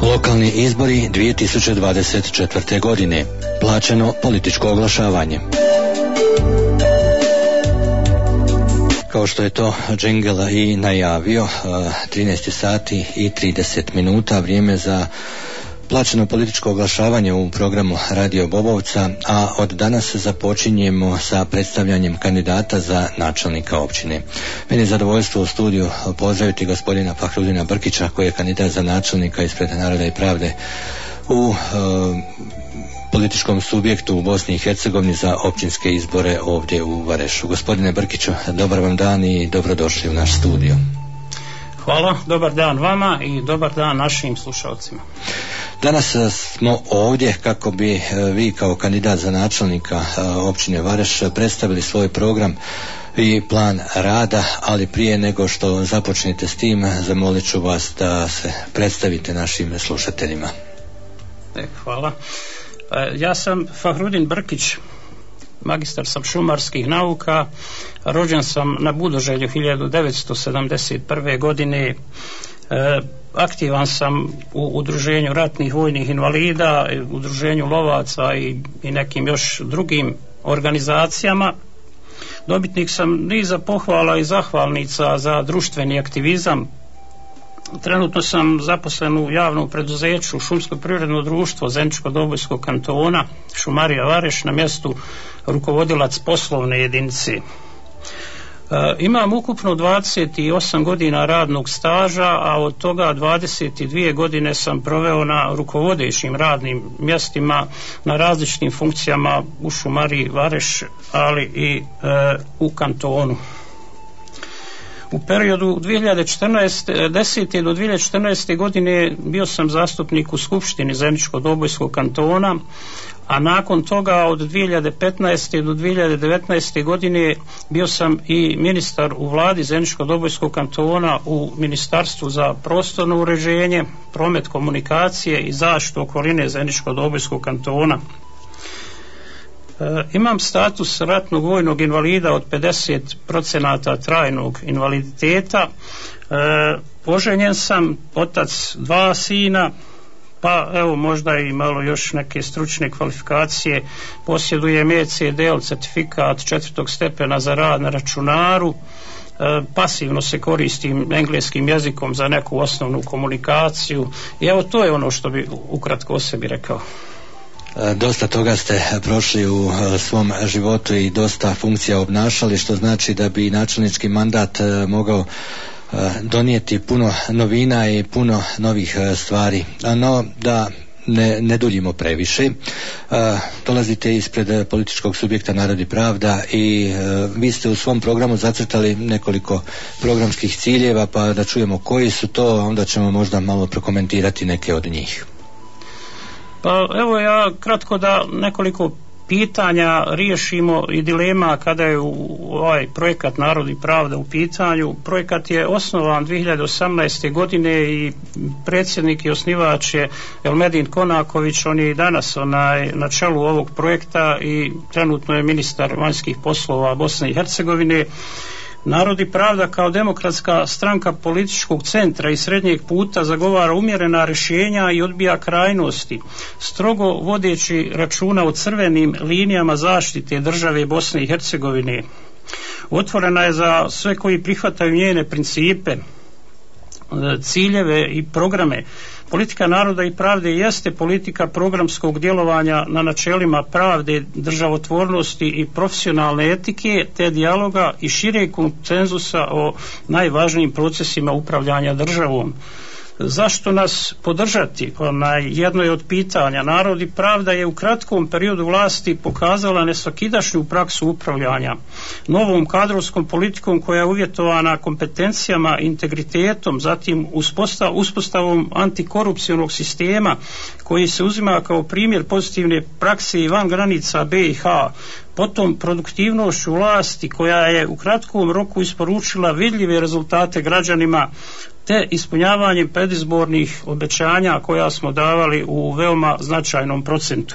Lokalni izbori 2024. godine. Plaćeno političko oglašavanje. Kao što je to džingl i najavio, 13 sati i 30 minuta, vrijeme za plaćeno političko oglašavanje u programu Radio Bobovca, a od danas započinjemo sa predstavljanjem kandidata za načelnika općine. Meni je zadovoljstvo u studiju pozdraviti gospodina Fahrudina Brkića, koji je kandidat za načelnika ispred Naroda i pravde u političkom subjektu u Bosni i Hercegovini za općinske izbore ovdje u Varešu. Gospodine Brkiću, dobar vam dan i dobrodošli u naš studio. Hvala, dobar dan vama i dobar dan našim slušalcima. Danas smo ovdje kako bi vi kao kandidat za načelnika općine Vareš predstavili svoj program i plan rada, ali prije nego što započnete s tim, zamolit ću vas da se predstavite našim slušateljima. Hvala. Ja sam Fahrudin Brkić, magistar sam šumarskih nauka, rođen sam na Budoželju 1971. godine, aktivan sam u udruženju ratnih vojnih invalida, udruženju lovaca i nekim još drugim organizacijama. Dobitnik sam niza pohvala i zahvalnica za društveni aktivizam. Trenutno sam zaposlen u javnom preduzeću Šumsko privredno društvo Zeničko-Dobojskog kantona, Šumarija Vareš, na mjestu rukovodilac poslovne jedinice. Imam ukupno 28 godina radnog staža, a od toga 22 godine sam proveo na rukovodećim radnim mjestima na različitim funkcijama u Šumariji Vareš, ali i u kantonu. U periodu 2010. do 2014. godine bio sam zastupnik u Skupštini Zeničko-Dobojskog kantona, a nakon toga od 2015. do 2019. godine bio sam i ministar u vladi Zeničko-Dobojskog kantona u Ministarstvu za prostorno uređenje, promet, komunikacije i zaštitu okoline Zeničko-Dobojskog kantona. Imam status ratnog vojnog invalida od 50% trajnog invaliditeta. Oženjen sam, otac 2 sina, pa evo možda i malo još neke stručne kvalifikacije. Posjedujem ECDL certifikat 4. stepena za rad na računaru. Pasivno se koristim engleskim jezikom za neku osnovnu komunikaciju i evo to je ono što bi ukratko o sebi rekao. Dosta toga ste prošli u svom životu i dosta funkcija obnašali, što znači da bi načelnički mandat mogao donijeti puno novina i puno novih stvari. No, da ne duljimo previše, dolazite ispred političkog subjekta Narod i pravda i vi ste u svom programu zacrtali nekoliko programskih ciljeva, pa da čujemo koji su to, onda ćemo možda malo prokomentirati neke od njih. Pa evo ja kratko da nekoliko pitanja riješimo i dilema kada je ovaj projekat Narod i pravda u pitanju. Projekat je osnovan 2018. godine i predsjednik i osnivač je Elmedin Konaković. On je i danas na čelu ovog projekta i trenutno je ministar vanjskih poslova Bosne i Hercegovine. Narod i pravda kao demokratska stranka političkog centra i srednjeg puta zagovara umjerena rješenja i odbija krajnosti, strogo vodeći računa o crvenim linijama zaštite države Bosne i Hercegovine. Otvorena je za sve koji prihvataju njene principe, ciljeve i programe. Politika Naroda i pravde jeste politika programskog djelovanja na načelima pravde, državotvornosti i profesionalne etike, te dijaloga i šireg konsenzusa o najvažnijim procesima upravljanja državom. Zašto nas podržati? Jedno je od pitanja. Narod i pravda je u kratkom periodu vlasti pokazala nesvakidašnju praksu upravljanja novom kadrovskom politikom koja je uvjetovana kompetencijama, integritetom, zatim uspostavom antikorupcionog sistema koji se uzima kao primjer pozitivne prakse i van granica BiH, potom produktivnošću vlasti koja je u kratkom roku isporučila vidljive rezultate građanima, te ispunjavanjem predizbornih obećanja koja smo davali u veoma značajnom procentu.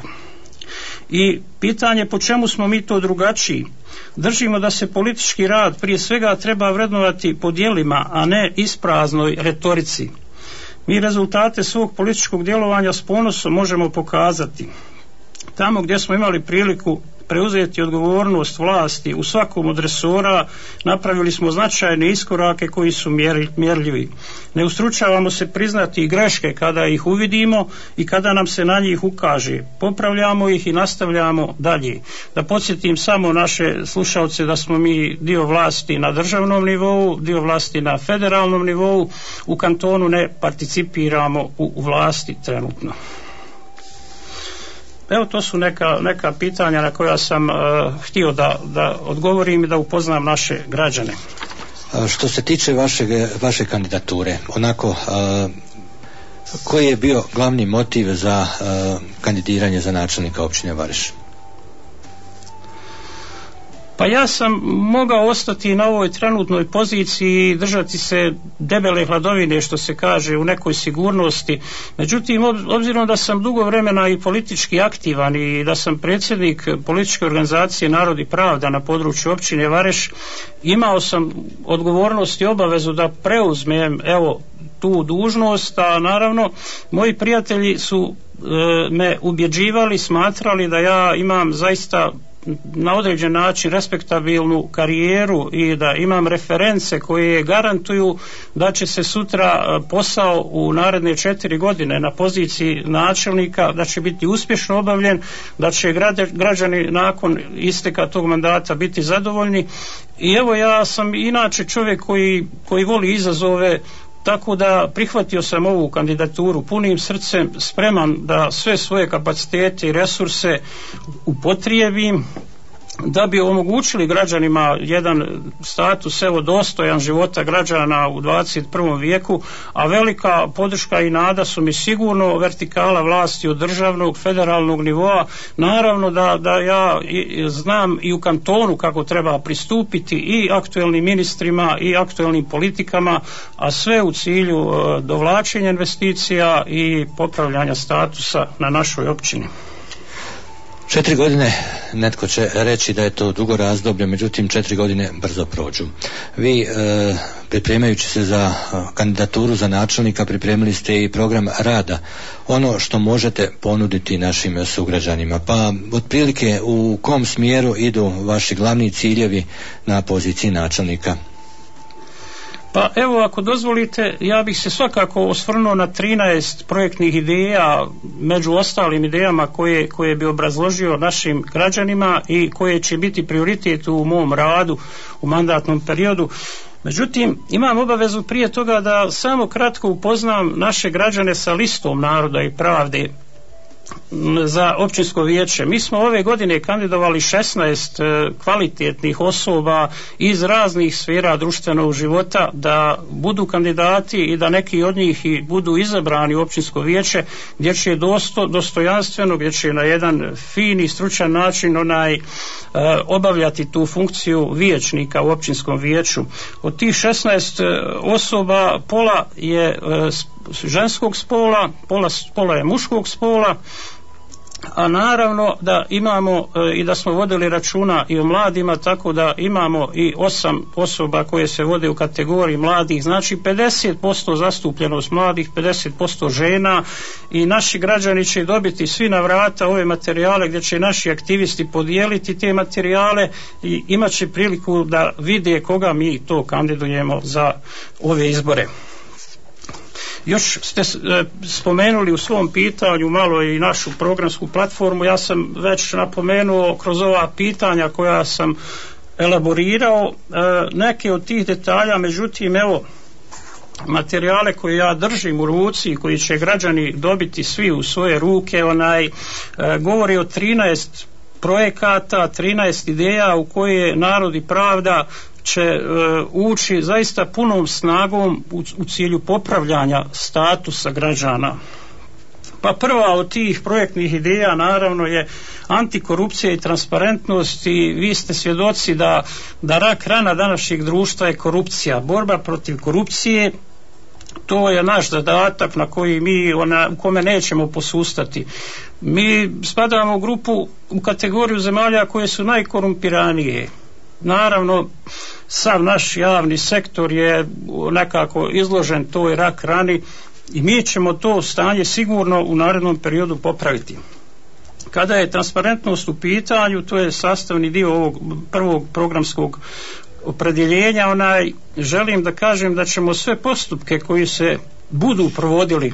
I pitanje po čemu smo mi to drugačiji? Držimo da se politički rad prije svega treba vrednovati po djelima, a ne ispraznoj retorici. Mi rezultate svog političkog djelovanja s ponosom možemo pokazati. Tamo gdje smo imali priliku preuzeti odgovornost vlasti u svakom od resora, napravili smo značajne iskorake koji su mjerljivi. Ne ustručavamo se priznati greške kada ih uvidimo i kada nam se na njih ukaže. Popravljamo ih i nastavljamo dalje. Da podsjetim samo naše slušalce da smo mi dio vlasti na državnom nivou, dio vlasti na federalnom nivou, u kantonu ne participiramo u vlasti trenutno. Evo, to su neka pitanja na koja sam htio da odgovorim i da upoznam naše građane. Što se tiče vaše kandidature, onako, koji je bio glavni motiv za kandidiranje za načelnika općine Vareš? Pa ja sam mogao ostati na ovoj trenutnoj poziciji i držati se debele hladovine, što se kaže, u nekoj sigurnosti. Međutim, obzirom da sam dugo vremena i politički aktivan i da sam predsjednik političke organizacije Narod i pravda na području općine Vareš, imao sam odgovornost i obavezu da preuzmem tu dužnost, a naravno moji prijatelji su me ubjeđivali, smatrali da ja imam zaista na određen način respektabilnu karijeru i da imam reference koje garantuju da će se sutra posao u naredne 4 godine na poziciji načelnika, da će biti uspješno obavljen, da će građani nakon isteka tog mandata biti zadovoljni. I evo, ja sam inače čovjek koji voli izazove, tako da prihvatio sam ovu kandidaturu punim srcem, spreman da sve svoje kapacitete i resurse upotrijebim da bi omogućili građanima jedan status dostojan života građana u 21. vijeku, a velika podrška i nada su mi sigurno vertikala vlasti od državnog, federalnog nivoa. Naravno da ja znam i u kantonu kako treba pristupiti i aktuelnim ministrima i aktuelnim politikama, a sve u cilju dovlačenja investicija i popravljanja statusa na našoj općini. 4 godine, netko će reći da je to dugo razdoblje, međutim 4 godine brzo prođu. Vi, pripremajući se za kandidaturu za načelnika, pripremili ste i program rada, ono što možete ponuditi našim sugrađanima. Pa otprilike u kom smjeru idu vaši glavni ciljevi na poziciji načelnika? Pa evo, ako dozvolite, ja bih se svakako osvrnuo na 13 projektnih ideja, među ostalim idejama koje bi obrazložio našim građanima i koje će biti prioritet u mom radu u mandatnom periodu. Međutim, imam obavezu prije toga da samo kratko upoznam naše građane sa listom Naroda i pravde za općinsko vijeće. Mi smo ove godine kandidovali 16 kvalitetnih osoba iz raznih sfera društvenog života da budu kandidati i da neki od njih i budu izabrani u općinsko vijeće, gdje će dostojanstveno, gdje će na jedan fini, stručan način obavljati tu funkciju vijećnika u općinskom vijeću. Od tih 16 osoba pola je ženskog spola, pola je muškog spola, a naravno da imamo i da smo vodili računa i o mladima, tako da imamo i 8 osoba koje se vode u kategoriji mladih, znači 50% zastupljenost mladih, 50% žena, i naši građani će dobiti svi na vrata ove materijale gdje će naši aktivisti podijeliti te materijale i imat će priliku da vide koga mi to kandidujemo za ove izbore. Još ste spomenuli u svom pitanju malo i našu programsku platformu. Ja sam već napomenuo kroz ova pitanja koja sam elaborirao neke od tih detalja, međutim evo, materijale koje ja držim u ruci i koji će građani dobiti svi u svoje ruke, govori o 13 projekata, 13 ideja u koje Narod i pravda će ući zaista punom snagom u cilju popravljanja statusa građana. Pa prva od tih projektnih ideja naravno je antikorupcija i transparentnost, i vi ste svjedoci da rak rana današnjeg društva je korupcija. Borba protiv korupcije, to je naš zadatak na koji u kome nećemo posustati. Mi spadamo u kategoriju zemalja koje su najkorumpiranije. Naravno, sav naš javni sektor je nekako izložen toj rak rani i mi ćemo to stanje sigurno u narednom periodu popraviti. Kada je transparentnost u pitanju, to je sastavni dio ovog prvog programskog opredjeljenja, želim da kažem da ćemo sve postupke koji se budu provodili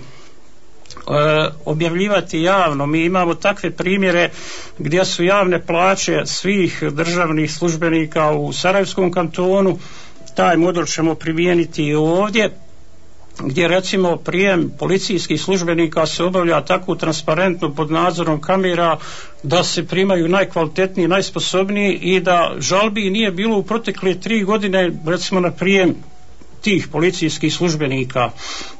objavljivati javno. Mi imamo takve primjere gdje su javne plaće svih državnih službenika u Sarajevskom kantonu. Taj model ćemo primijeniti i ovdje, gdje recimo prijem policijskih službenika se obavlja tako transparentno pod nadzorom kamera da se primaju najkvalitetniji, najsposobniji i da žalbi nije bilo u protekle 3 godine recimo na prijem tih policijskih službenika.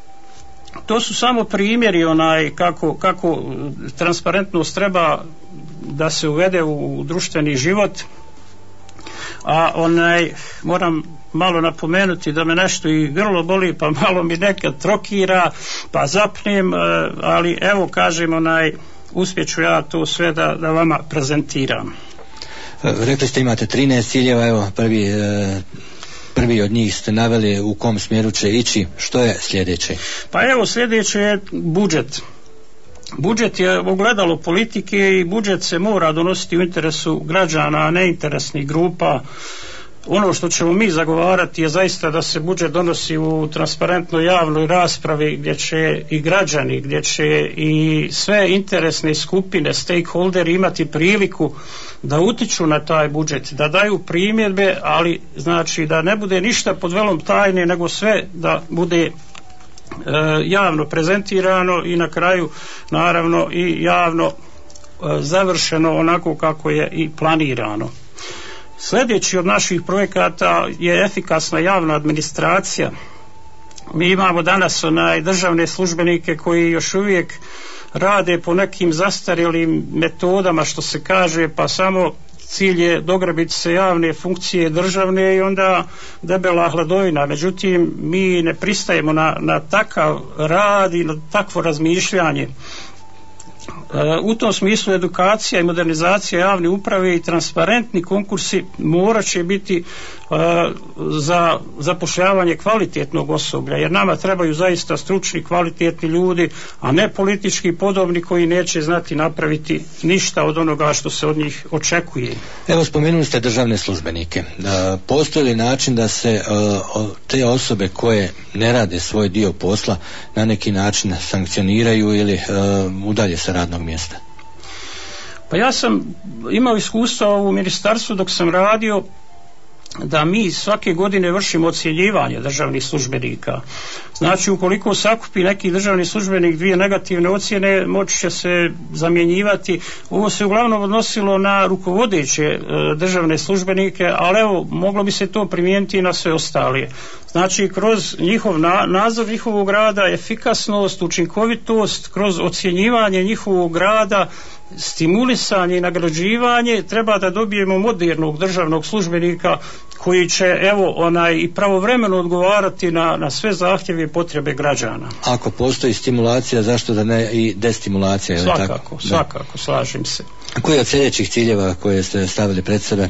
To su samo primjeri kako transparentnost treba da se uvede u društveni život. A moram malo napomenuti da me nešto i grlo boli, pa malo mi nekad trokira, pa zapnem, ali evo kažem, uspjeću ja to sve da vama prezentiram. Rekli ste imate 13 ciljeva, evo prvi od njih ste naveli u kom smjeru će ići. Što je sljedeće? Pa evo, sljedeće je budžet. Budžet je ogledalo politike i budžet se mora donositi u interesu građana, a ne interesnih grupa. Ono što ćemo mi zagovarati je zaista da se budžet donosi u transparentnoj javnoj raspravi gdje će i građani, gdje će i sve interesne skupine, stakeholderi imati priliku da utiču na taj budžet, da daju primjedbe, ali znači da ne bude ništa pod velom tajne, nego sve da bude javno prezentirano i na kraju naravno i javno završeno onako kako je i planirano. Sljedeći od naših projekata je efikasna javna administracija. Mi imamo danas državne službenike koji još uvijek rade po nekim zastarjelim metodama, što se kaže, pa samo cilj je dograbiti se javne funkcije državne i onda debela hladovina. Međutim, mi ne pristajemo na takav rad i na takvo razmišljanje. U tom smislu edukacija i modernizacija javne uprave i transparentni konkursi morat će biti za zapošljavanje kvalitetnog osoblja, jer nama trebaju zaista stručni, kvalitetni ljudi, a ne politički podobni koji neće znati napraviti ništa od onoga što se od njih očekuje. Evo, spomenuli ste državne službenike. Postoji li način da se te osobe koje ne rade svoj dio posla na neki način sankcioniraju ili udalje sa radnog mjesta? Pa ja sam imao iskustva u ministarstvu dok sam radio da mi svake godine vršimo ocjenjivanje državnih službenika. Znači, ukoliko sakupi neki državni službenik 2 negativne ocjene, moći će se zamjenjivati. Ovo se uglavnom odnosilo na rukovodeće državne službenike, ali evo, moglo bi se to primijeniti i na sve ostale. Znači, kroz njihov nadzor njihovog rada, efikasnost, učinkovitost, kroz ocjenjivanje njihovog rada, stimulisanje i nagrađivanje, treba da dobijemo modernog državnog službenika koji će i pravovremeno odgovarati na sve zahtjeve i potrebe građana. Ako postoji stimulacija, zašto da ne i destimulacija? Svakako, slažem se. Koji od sljedećih ciljeva koje ste stavili pred sebe?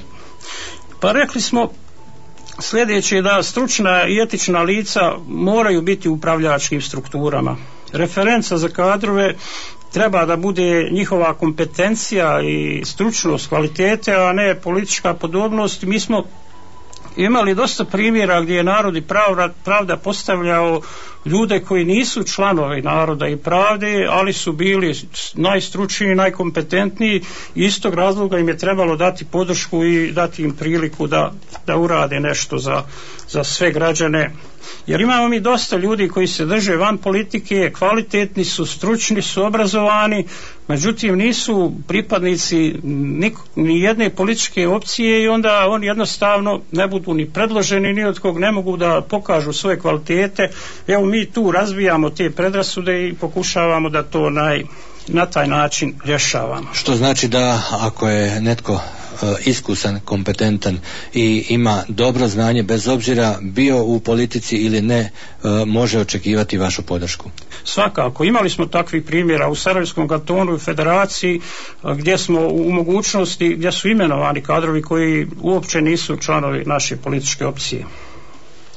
Pa rekli smo sljedeće da stručna i etična lica moraju biti u upravljačkim strukturama. Referenca za kadrove treba da bude njihova kompetencija i stručnost, kvalitete, a ne politička podobnost. Mi smo imali dosta primjera gdje je Narod i pravda postavljao ljude koji nisu članovi Naroda i pravde, ali su bili najstručniji, najkompetentniji i iz tog razloga im je trebalo dati podršku i dati im priliku da urade nešto za sve građane. Jer imamo mi dosta ljudi koji se drže van politike, kvalitetni su, stručni su, obrazovani, međutim nisu pripadnici ni jedne političke opcije i onda oni jednostavno ne budu ni predloženi, ni od kog ne mogu da pokažu svoje kvalitete. Evo, mi tu razbijamo te predrasude i pokušavamo da to na taj način rješavamo. Što znači da ako je netko iskusan, kompetentan i ima dobro znanje, bez obzira bio u politici ili ne, može očekivati vašu podršku? Svakako, imali smo takvih primjera u Sarajevskom kantonu i Federaciji gdje smo u mogućnosti, gdje su imenovani kadrovi koji uopće nisu članovi naše političke opcije.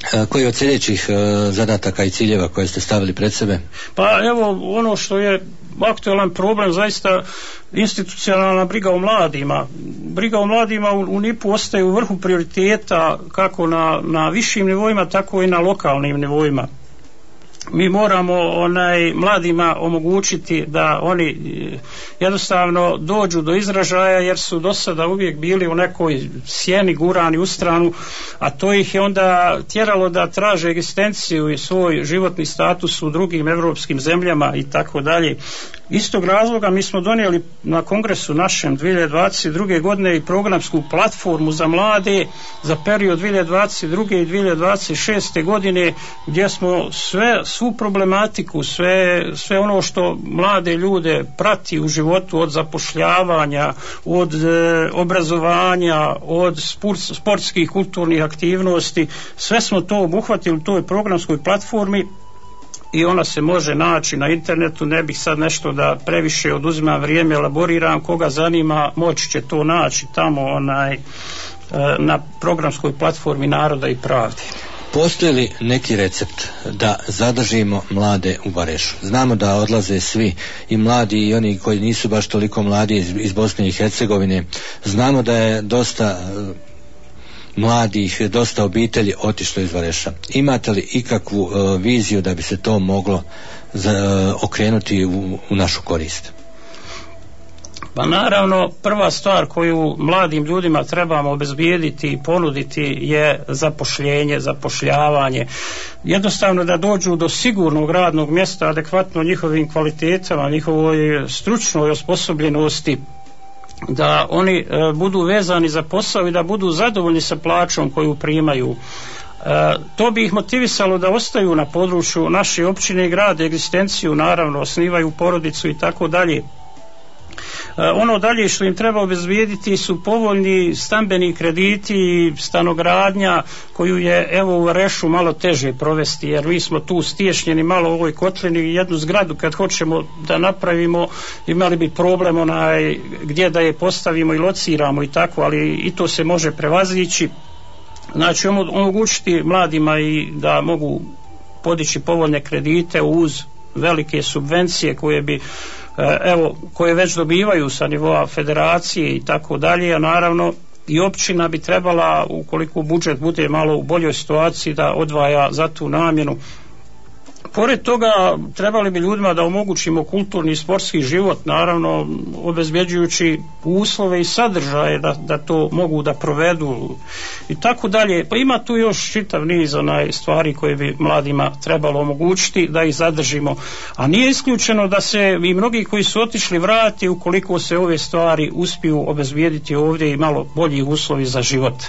Koji od sljedećih zadataka i ciljeva koje ste stavili pred sebe? Pa evo, ono što je aktualan problem, zaista institucionalna briga o mladima. Briga o mladima u NIP-u ostaje u vrhu prioriteta kako na višim nivoima, tako i na lokalnim nivoima. Mi moramo mladima omogućiti da oni jednostavno dođu do izražaja, jer su do sada uvijek bili u nekoj sjeni, gurani u stranu, a to ih je onda tjeralo da traže egzistenciju i svoj životni status u drugim europskim zemljama i tako dalje. Iz tog razloga mi smo donijeli na kongresu našem 2022. godine i programsku platformu za mlade za period 2022. i 2026. godine, gdje smo svu problematiku, sve ono što mlade ljude prati u životu, od zapošljavanja, od obrazovanja, od sportskih, kulturnih aktivnosti, sve smo to obuhvatili u toj programskoj platformi i ona se može naći na internetu. Ne bih sad nešto da previše oduzimam vrijeme, elaboriram, koga zanima moći će to naći tamo na programskoj platformi Naroda i pravde. Postoji li neki recept da zadržimo mlade u Barešu? Znamo da odlaze svi, i mladi i oni koji nisu baš toliko mladi iz Bosne i Hercegovine. Znamo da je dosta mladih, dosta obitelji otišlo iz Bareša. Imate li ikakvu viziju da bi se to moglo okrenuti u našu korist? Pa naravno, prva stvar koju mladim ljudima trebamo obezbijediti i ponuditi je zapošljavanje. Jednostavno da dođu do sigurnog radnog mjesta, adekvatno njihovim kvalitetama, njihovoj stručnoj osposobljenosti, da oni budu vezani za posao i da budu zadovoljni sa plaćom koju primaju. To bi ih motivisalo da ostaju na području naše općine i grade egzistenciju, naravno osnivaju porodicu i tako dalje. Ono dalje što im treba obezbijediti su povoljni stambeni krediti i stanogradnja, koju je evo u Varešu malo teže provesti, jer mi smo tu stiješnjeni malo u ovoj kotlini. Jednu zgradu kad hoćemo da napravimo, imali bi problem gdje da je postavimo i lociramo i tako, ali i to se može prevazići. Znači omogućiti mladima i da mogu podići povoljne kredite uz velike subvencije koje već dobivaju sa nivoa federacije i tako dalje, a naravno i općina bi trebala, ukoliko budžet bude malo u boljoj situaciji, da odvaja za tu namjenu. Pored toga trebali bi ljudima da omogućimo kulturni i sportski život, naravno obezbjeđujući uslove i sadržaje da to mogu da provedu i tako dalje. Pa ima tu još čitav niz stvari koje bi mladima trebalo omogućiti da ih zadržimo, a nije isključeno da se i mnogi koji su otišli vrati ukoliko se ove stvari uspiju obezbijediti ovdje i malo bolji uslovi za život.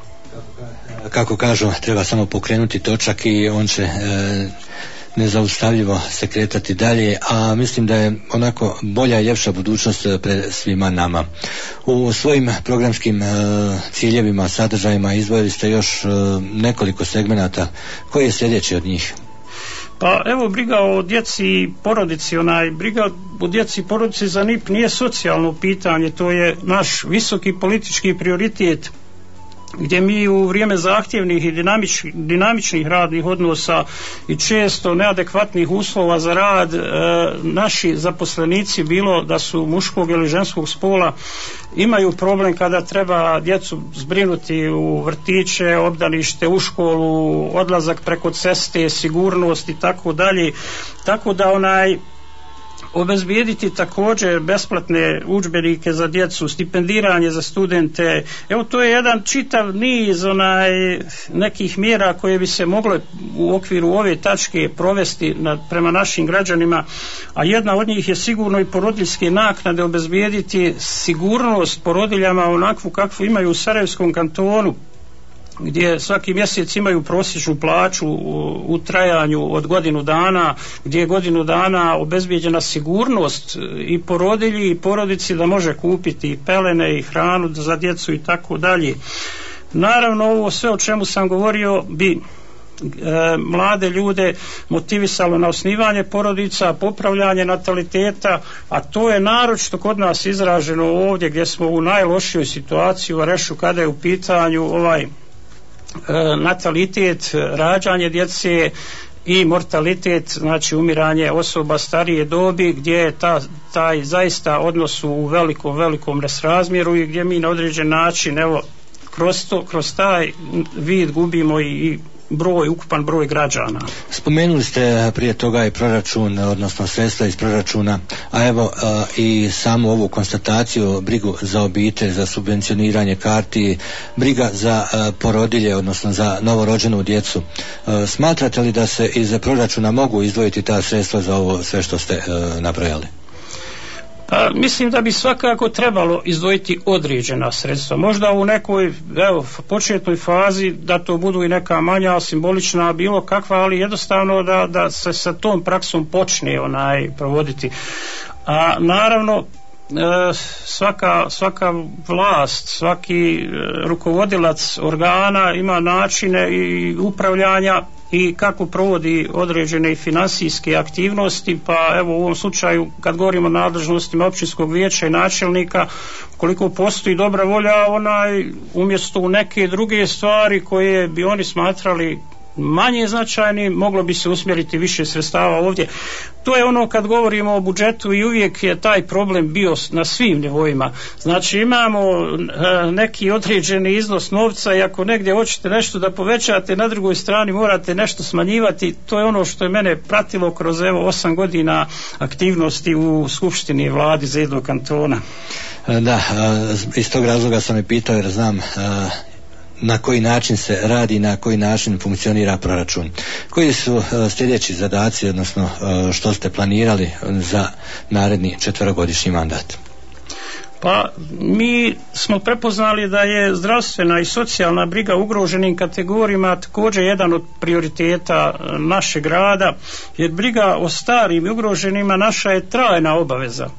Kako kažu, treba samo pokrenuti točak i on će nezaustavljivo se kretati dalje, a mislim da je onako bolja i ljepša budućnost pred svima nama. U svojim programskim ciljevima, sadržajima izdvojili ste još nekoliko segmenata. Koji je sljedeći od njih? Pa evo, briga o djeci i porodici, briga o djeci i porodici za NIP nije socijalno pitanje, to je naš visoki politički prioritet, gdje mi u vrijeme zahtjevnih i dinamičnih radnih odnosa i često neadekvatnih uslova za rad, naši zaposlenici, bilo da su muškog ili ženskog spola, imaju problem kada treba djecu zbrinuti u vrtiće, obdanište, u školu, odlazak preko ceste, sigurnost i tako dalje. Tako da obezbijediti također besplatne udžbenike za djecu, stipendiranje za studente. Evo, to je jedan čitav niz nekih mjera koje bi se mogle u okviru ove tačke provesti prema našim građanima, a jedna od njih je sigurno i porodiljske naknade, obezbijediti sigurnost porodiljama onakvu kakvu imaju u Sarajevskom kantonu, gdje svaki mjesec imaju prosječnu plaću u trajanju od godinu dana, gdje je godinu dana obezbijeđena sigurnost i porodilji i porodici da može kupiti i pelene i hranu za djecu i tako dalje. Naravno, ovo sve o čemu sam govorio bi mlade ljude motivisalo na osnivanje porodica, popravljanje nataliteta, a to je naročito kod nas izraženo ovdje gdje smo u najlošijoj situaciji u Varešu kada je u pitanju natalitet, rađanje djece i mortalitet, znači umiranje osoba starije dobi, gdje je taj zaista odnos u velikom nesrazmjeru i gdje mi na određen način kroz taj vid gubimo i ukupan broj građana. Spomenuli ste prije toga i proračun, odnosno sredstva iz proračuna, a evo i samu ovu konstataciju, brigu za obitelj, za subvencioniranje karti, briga za porodilje, odnosno za novorođenu djecu. Smatrate li da se iz proračuna mogu izdvojiti ta sredstva za ovo sve što ste nabrojali? Pa, mislim da bi svakako trebalo izdvojiti određena sredstva. Možda u nekoj početnoj fazi da to budu i neka manja, simbolična, bilo kakva, ali jednostavno da se sa tom praksom počne provoditi. A naravno svaka vlast, svaki rukovodilac organa ima načine i upravljanja i kako provodi određene financijske aktivnosti, pa evo u ovom slučaju kad govorimo o nadležnostima općinskog vijeća i načelnika, koliko postoji dobra volja, umjesto u neke druge stvari koje bi oni smatrali manje značajni, moglo bi se usmjeriti više sredstava ovdje. To je ono kad govorimo o budžetu i uvijek je taj problem bio na svim nivoima. Znači imamo neki određeni iznos novca i ako negdje hoćete nešto da povećate, na drugoj strani morate nešto smanjivati. To je ono što je mene pratilo kroz 8 godina aktivnosti u Skupštini i Vladi Zednog kantona. Da, iz tog razloga sam i pitao jer znam na koji način se radi, na koji način funkcionira proračun. Koji su sljedeći zadaci, odnosno što ste planirali za naredni 4-godišnji mandat? Pa mi smo prepoznali da je zdravstvena i socijalna briga ugroženim kategorijama također jedan od prioriteta našeg rada, jer briga o starim i ugroženima naša je trajna obaveza.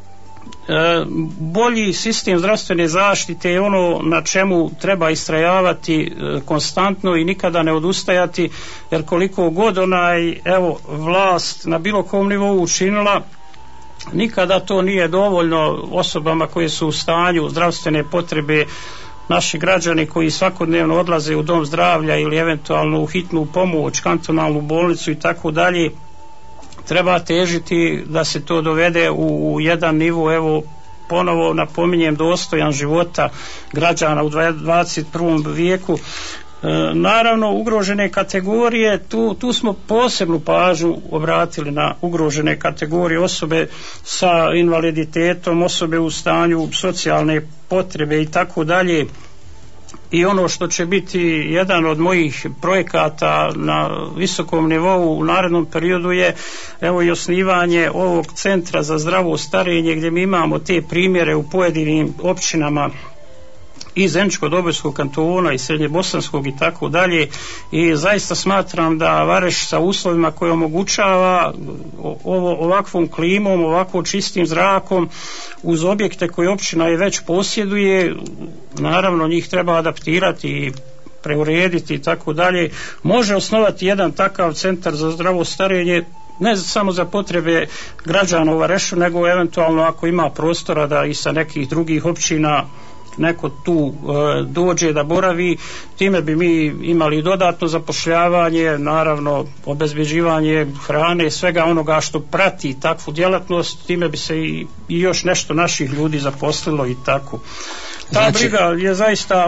Bolji sistem zdravstvene zaštite je ono na čemu treba istrajavati konstantno i nikada ne odustajati, jer koliko god vlast na bilo kom nivou učinila, nikada to nije dovoljno osobama koje su u stanju zdravstvene potrebe, naši građani koji svakodnevno odlaze u dom zdravlja ili eventualno u hitnu pomoć, kantonalnu bolnicu i tako dalje. Treba težiti da se to dovede u jedan nivo, ponovo napominjem, dostojan života građana u 21. vijeku. Naravno, ugrožene kategorije, tu smo posebnu pažnju obratili na ugrožene kategorije, osobe sa invaliditetom, osobe u stanju socijalne potrebe i tako dalje. I ono što će biti jedan od mojih projekata na visokom nivou u narednom periodu je i osnivanje ovog centra za zdravo starenje, gdje mi imamo te primjere u pojedinim općinama i Zeničko-Dobojskog kantona i Srednjebosanskog i tako dalje, i zaista smatram da Vareš sa uslovima koje omogućava ovakvom klimom, ovako čistim zrakom, uz objekte koje općina je već posjeduje, naravno njih treba adaptirati i preurediti i tako dalje, može osnovati jedan takav centar za zdravo starenje, ne samo za potrebe građana u Varešu, nego eventualno ako ima prostora da i sa nekih drugih općina neko tu dođe da boravi. Time bi mi imali dodatno zapošljavanje, naravno obezbeđivanje hrane, svega onoga što prati takvu djelatnost. Time bi se i još nešto naših ljudi zaposlilo i tako. Ta briga je zaista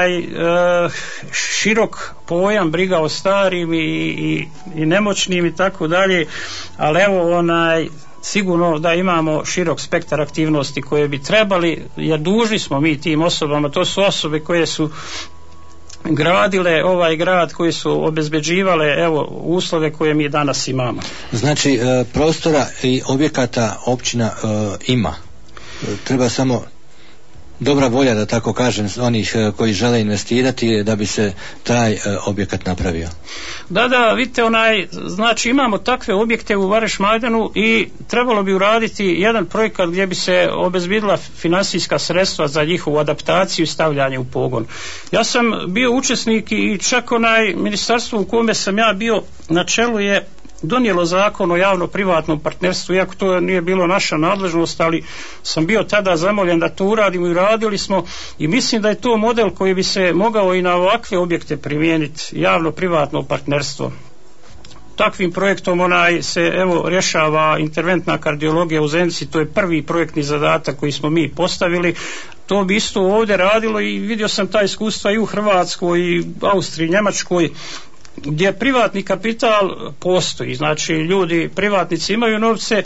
širok pojam, briga o starim i nemoćnim i tako dalje, ali sigurno da imamo širok spektar aktivnosti koje bi trebali, jer dužni smo mi tim osobama, to su osobe koje su gradile ovaj grad, koje su obezbeđivale uslove koje mi danas imamo. Znači prostora i objekata općina ima, treba samo dobra volja, da tako kažem, onih koji žele investirati da bi se taj objekat napravio. Da, vidite, znači imamo takve objekte u Vareš Majdanu i trebalo bi uraditi jedan projekat gdje bi se obezbedila financijska sredstva za njihovu adaptaciju i stavljanje u pogon. Ja sam bio učesnik i čak ministarstvo u kome sam ja bio na čelu je donijelo zakon o javno-privatnom partnerstvu, iako to nije bilo naša nadležnost, ali sam bio tada zamoljen da to uradimo i radili smo, i mislim da je to model koji bi se mogao i na ovakve objekte primijeniti, javno-privatno partnerstvo. Takvim projektom se rješava interventna kardiologija u Zenici, to je prvi projektni zadatak koji smo mi postavili. To bi isto ovdje radilo i vidio sam ta iskustva i u Hrvatskoj, i Austriji, Njemačkoj, gdje privatni kapital postoji, znači ljudi, privatnici imaju novce,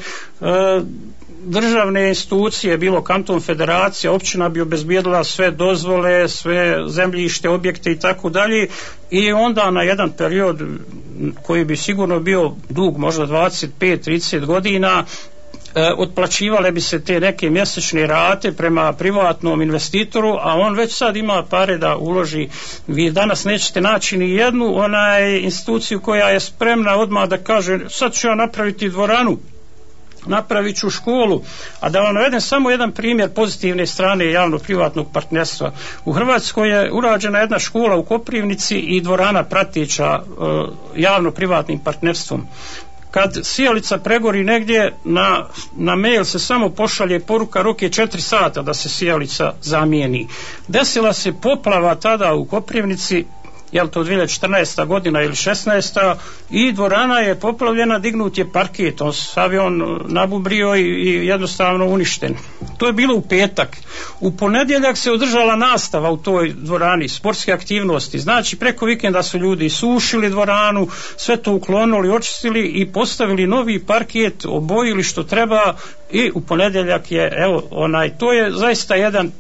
državne institucije, bilo kanton, federacija, općina bi obezbijedila sve dozvole, sve zemljište, objekte i tako dalje, i onda na jedan period koji bi sigurno bio dug, možda 25-30 godina, otplaćivale bi se te neke mjesečne rate prema privatnom investitoru, a on već sad ima pare da uloži. Vi danas nećete naći ni jednu instituciju koja je spremna odmah da kaže sad ću ja napraviti dvoranu, napravit ću školu. A da vam navedem samo jedan primjer pozitivne strane javno-privatnog partnerstva. U Hrvatskoj je urađena jedna škola u Koprivnici i dvorana prateća javno-privatnim partnerstvom. Kad sijalica pregori negdje, na mail se samo pošalje poruka, rok je 4 sata da se sijalica zamijeni. Desila se poplava tada u Koprivnici, je li to 2014. godina ili 16. i dvorana je poplavljena, dignut je parket, sav je on nabubrio i jednostavno uništen. To je bilo u petak. U ponedjeljak se održala nastava u toj dvorani, sportske aktivnosti, znači preko vikenda su ljudi sušili dvoranu, sve to uklonili, očistili i postavili novi parket, obojili što treba, i u ponedjeljak je, to je zaista jedan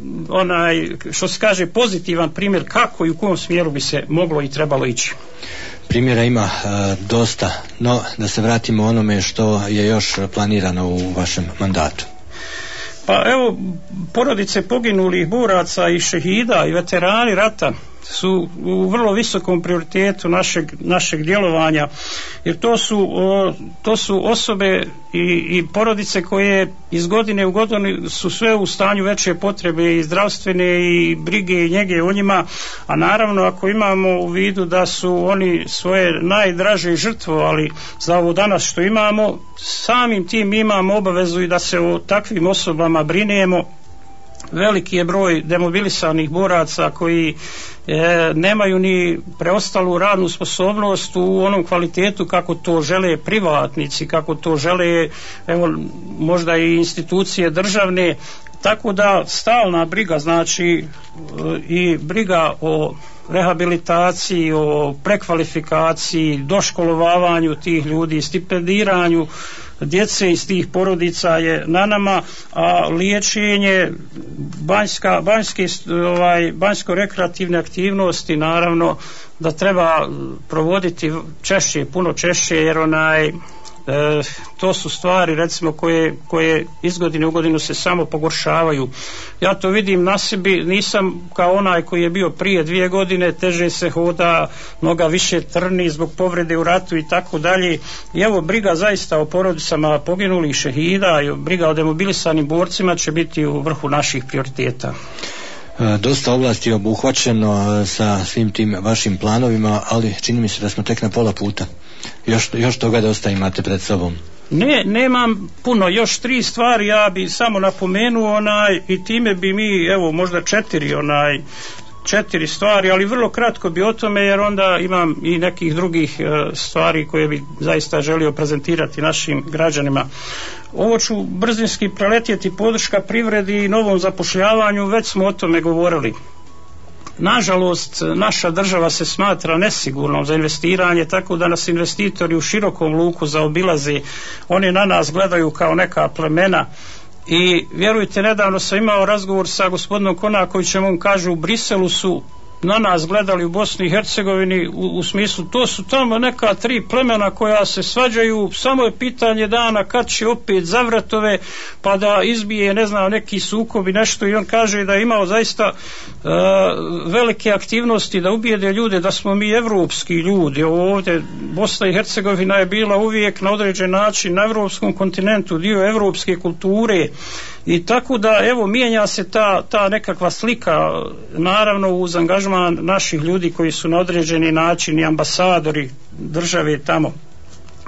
što se kaže pozitivan primjer kako i u kom smjeru bi se moglo i trebalo ići. Primjera ima dosta, no da se vratimo onome što je još planirano u vašem mandatu. Pa porodice poginulih boraca i šehida i veterani rata su u vrlo visokom prioritetu našeg djelovanja, jer to su osobe i porodice koje iz godine u godinu su sve u stanju veće potrebe i zdravstvene i brige i njege o njima, a naravno ako imamo u vidu da su oni svoje najdraže žrtvovali za ovo danas što imamo, samim tim imamo obavezu i da se o takvim osobama brinemo. Veliki je broj demobilisanih boraca koji nemaju ni preostalu radnu sposobnost u onom kvalitetu kako to žele privatnici, kako to žele možda i institucije državne, tako da stalna briga, znači i briga o rehabilitaciji, o prekvalifikaciji, doškolovavanju tih ljudi, stipendiranju djece iz tih porodica je na nama, a liječenje, banjsko-rekreativne aktivnosti naravno da treba provoditi češće, puno češće, jer to su stvari recimo koje iz godine u godinu se samo pogoršavaju. Ja to vidim na sebi, nisam kao onaj koji je bio prije 2 godine, teže se hoda, noga više trni zbog povrede u ratu i tako dalje. I evo, briga zaista o porodicama poginulih šehida i briga o demobilisanim borcima će biti u vrhu naših prioriteta. Dosta oblasti je obuhvaćeno sa svim tim vašim planovima, ali čini mi se da smo tek na pola puta. Još toga dosta imate pred sobom. Nemam puno, još 3 stvari ja bi samo napomenuo i time bi mi možda 4 stvari, ali vrlo kratko bi o tome, jer onda imam i nekih drugih stvari koje bi zaista želio prezentirati našim građanima. Ovo ću brzinski preletjeti, podrška privredi i novom zapošljavanju, već smo o tome govorili. Nažalost, naša država se smatra nesigurnom za investiranje, tako da nas investitori u širokom luku zaobilaze. Oni na nas gledaju kao neka plemena. I vjerujte, nedavno sam imao razgovor sa gospodinom Konakovićem, on kaže u Briselu su na nas gledali u Bosni i Hercegovini u smislu to su tamo neka 3 plemena koja se svađaju, samo je pitanje dana kad će opet za vratove pa da izbije neki sukob i nešto, i on kaže da je imao zaista velike aktivnosti da ubijede ljude da smo mi evropski ljudi. Ovdje Bosna i Hercegovina je bila uvijek na određen način na evropskom kontinentu dio evropske kulture, i tako da mijenja se ta nekakva slika, naravno uz angažman naših ljudi koji su na određeni način i ambasadori države tamo.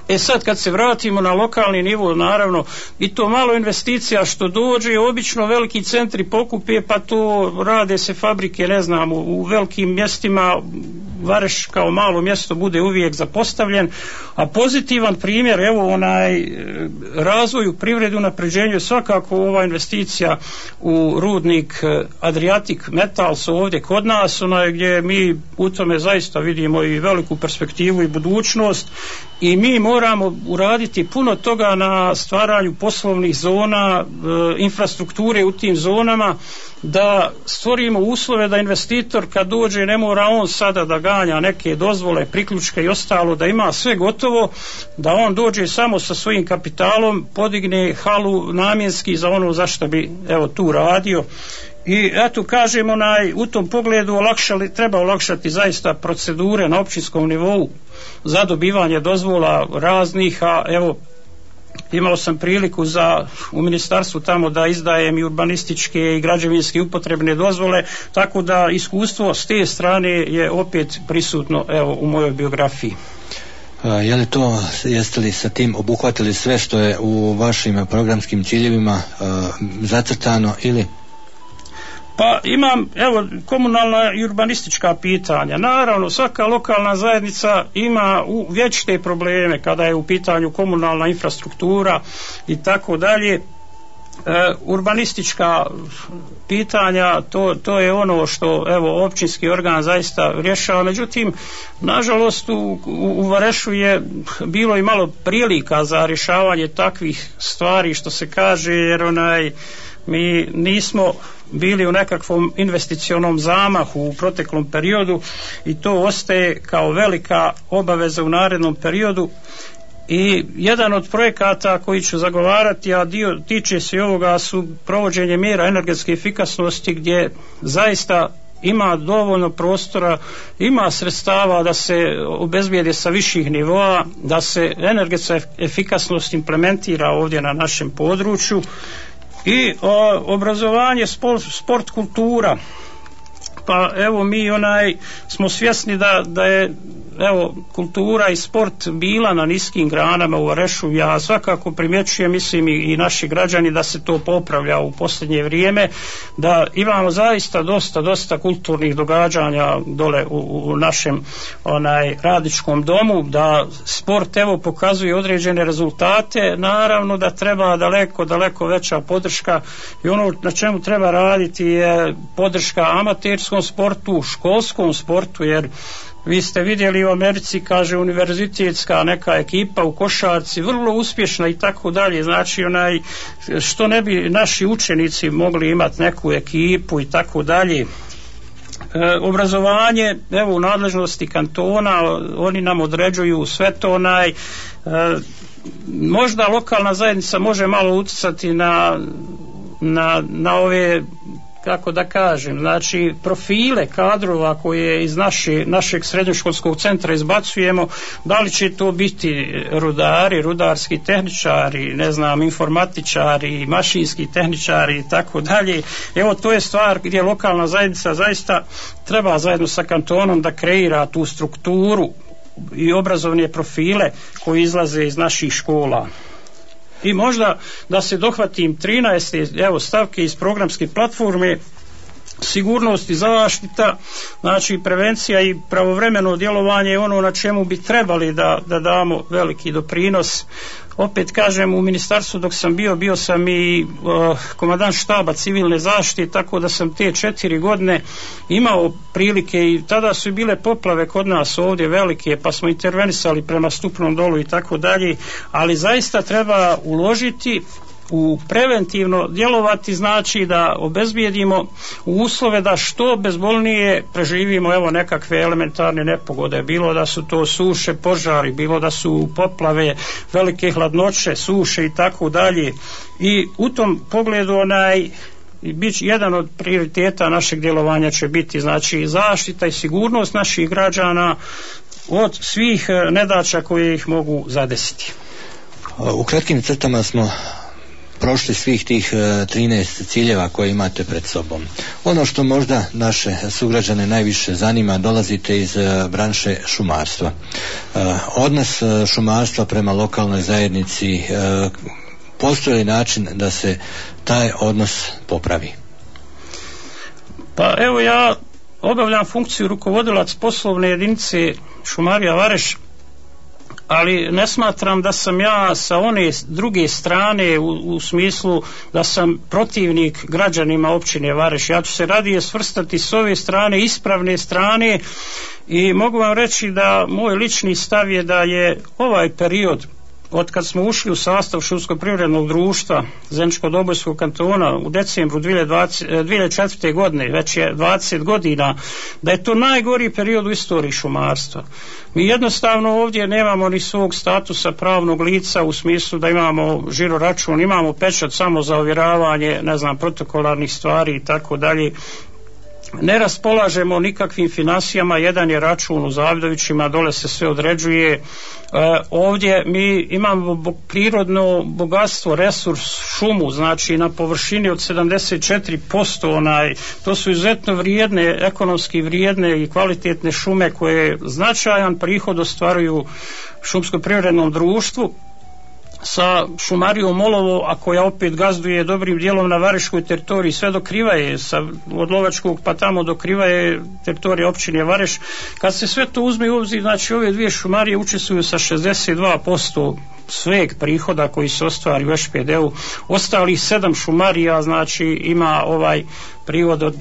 Sad kad se vratimo na lokalni nivo, naravno i to malo investicija što dođe, obično veliki centri pokupe, pa to rade se fabrike, ne znam, u velikim mjestima. Vareš kao malo mjesto bude uvijek zapostavljen, a pozitivan primjer, evo razvoju privrede, unapređenju je svakako ova investicija u rudnik Adriatic Metals ovdje kod nas, gdje mi u tome zaista vidimo i veliku perspektivu i budućnost, i mi moramo uraditi puno toga na stvaranju poslovnih zona, infrastrukture u tim zonama, da stvorimo uslove da investitor kad dođe ne mora on sada da ganja neke dozvole, priključke i ostalo, da ima sve gotovo, da on dođe samo sa svojim kapitalom, podigne halu namjenski za ono za što bi tu radio. I eto kažem, u tom pogledu treba olakšati zaista procedure na općinskom nivou za dobivanje dozvola raznih, a evo imao sam priliku u ministarstvu tamo da izdajem i urbanističke i građevinske upotrebne dozvole, tako da iskustvo s te strane je opet prisutno u mojoj biografiji. Jeste li sa tim obuhvatili sve što je u vašim programskim ciljevima zacrtano ili? Pa imam, komunalna i urbanistička pitanja. Naravno, svaka lokalna zajednica ima vječite probleme kada je u pitanju komunalna infrastruktura i tako dalje. Urbanistička pitanja, to je ono što općinski organ zaista rješava. Međutim, nažalost u Varešu je bilo i malo prilika za rješavanje takvih stvari, što se kaže, jer mi nismo bili u nekakvom investicionom zamahu u proteklom periodu i to ostaje kao velika obaveza u narednom periodu. I jedan od projekata koji ću zagovarati, a dio tiče se ovoga, su provođenje mjera energetske efikasnosti, gdje zaista ima dovoljno prostora, ima sredstava da se obezbijede sa viših nivoa, da se energetska efikasnost implementira ovdje na našem području. I obrazovanje, sport, kultura. Pa mi smo svjesni da je kultura i sport bila na niskim granama u Varešu. Ja svakako primjećujem, mislim i naši građani, da se to popravlja u posljednje vrijeme, da imamo zaista dosta kulturnih događanja dole u našem radničkom domu, da sport pokazuje određene rezultate. Naravno da treba daleko veća podrška, i ono na čemu treba raditi je podrška amaterskom sportu, školskom sportu, jer vi ste vidjeli u Americi, kaže, univerzitetska neka ekipa u košarci vrlo uspješna i tako dalje. Znači što ne bi naši učenici mogli imati neku ekipu i tako dalje. Obrazovanje, u nadležnosti kantona, oni nam određuju sve to. Možda lokalna zajednica može malo utjecati na ove, kako da kažem, znači profile kadrova koje iz našeg srednjoškolskog centra izbacujemo, da li će to biti rudari, rudarski tehničari, ne znam, informatičari, mašinski tehničari i tako dalje. To je stvar gdje lokalna zajednica zaista treba zajedno sa kantonom da kreira tu strukturu i obrazovne profile koji izlaze iz naših škola. I možda da se dohvatim 13. stavke iz programske platforme: sigurnost i zaštita, znači prevencija i pravovremeno djelovanje je ono na čemu bi trebali da damo veliki doprinos. Opet kažem, u ministarstvu dok sam bio sam i komandant štaba civilne zaštite, tako da sam te 4 godine imao prilike, i tada su bile poplave kod nas ovdje velike, pa smo intervenisali prema Stupnom dolu i tako dalje, ali zaista treba uložiti u preventivno djelovati, znači da obezbijedimo uslove da što bezbolnije preživimo nekakve elementarne nepogode, bilo da su to suše, požari, bilo da su poplave, velike hladnoće, suše i tako dalje. I u tom pogledu jedan od prioriteta našeg djelovanja će biti znači zaštita i sigurnost naših građana od svih nedaća koje ih mogu zadesiti. U kratkim crtama smo prošli svih tih 13 ciljeva koje imate pred sobom. Ono što možda naše sugrađane najviše zanima, dolazite iz branše šumarstva. Odnos šumarstva prema lokalnoj zajednici, postoji li način da se taj odnos popravi? Pa evo, ja obavljam funkciju rukovodilac poslovne jedinice Šumarija Vareš, ali ne smatram da sam ja sa one druge strane u smislu da sam protivnik građanima općine Vareš. Ja ću se radije svrstati s ove strane, ispravne strane, i mogu vam reći da moj lični stav je da je ovaj period od kad smo ušli u sastav šumsko-privrednog društva Zeničko-Dobojskog kantona u decembru 2004. godine, već je 20 godina, da je to najgori period u istoriji šumarstva. Mi jednostavno ovdje nemamo ni svog statusa pravnog lica u smislu da imamo žiro račun, imamo pečat samo za ovjeravanje, protokolarnih stvari i tako dalje. Ne raspolažemo nikakvim financijama, jedan je račun u Zavidovićima, dole se sve određuje. Ovdje mi imamo prirodno bogatstvo, resurs, šumu, znači na površini od 74%, to su izuzetno vrijedne, ekonomski vrijedne i kvalitetne šume koje značajan prihod ostvaruju šumsko-privrednom društvu. Sa šumarijom Olovo, a koja opet gazduje dobrim dijelom na Vareškoj teritoriji sve do Krivaje, od Lovačkog pa tamo do Krivaje teritorije općine Vareš. Kad se sve to uzme u obzir, znači ove dvije šumarije učestvuju sa 62% sveg prihoda koji se ostvari u ŠPD-u. Ostalih 7 šumarija znači ima ovaj prihod od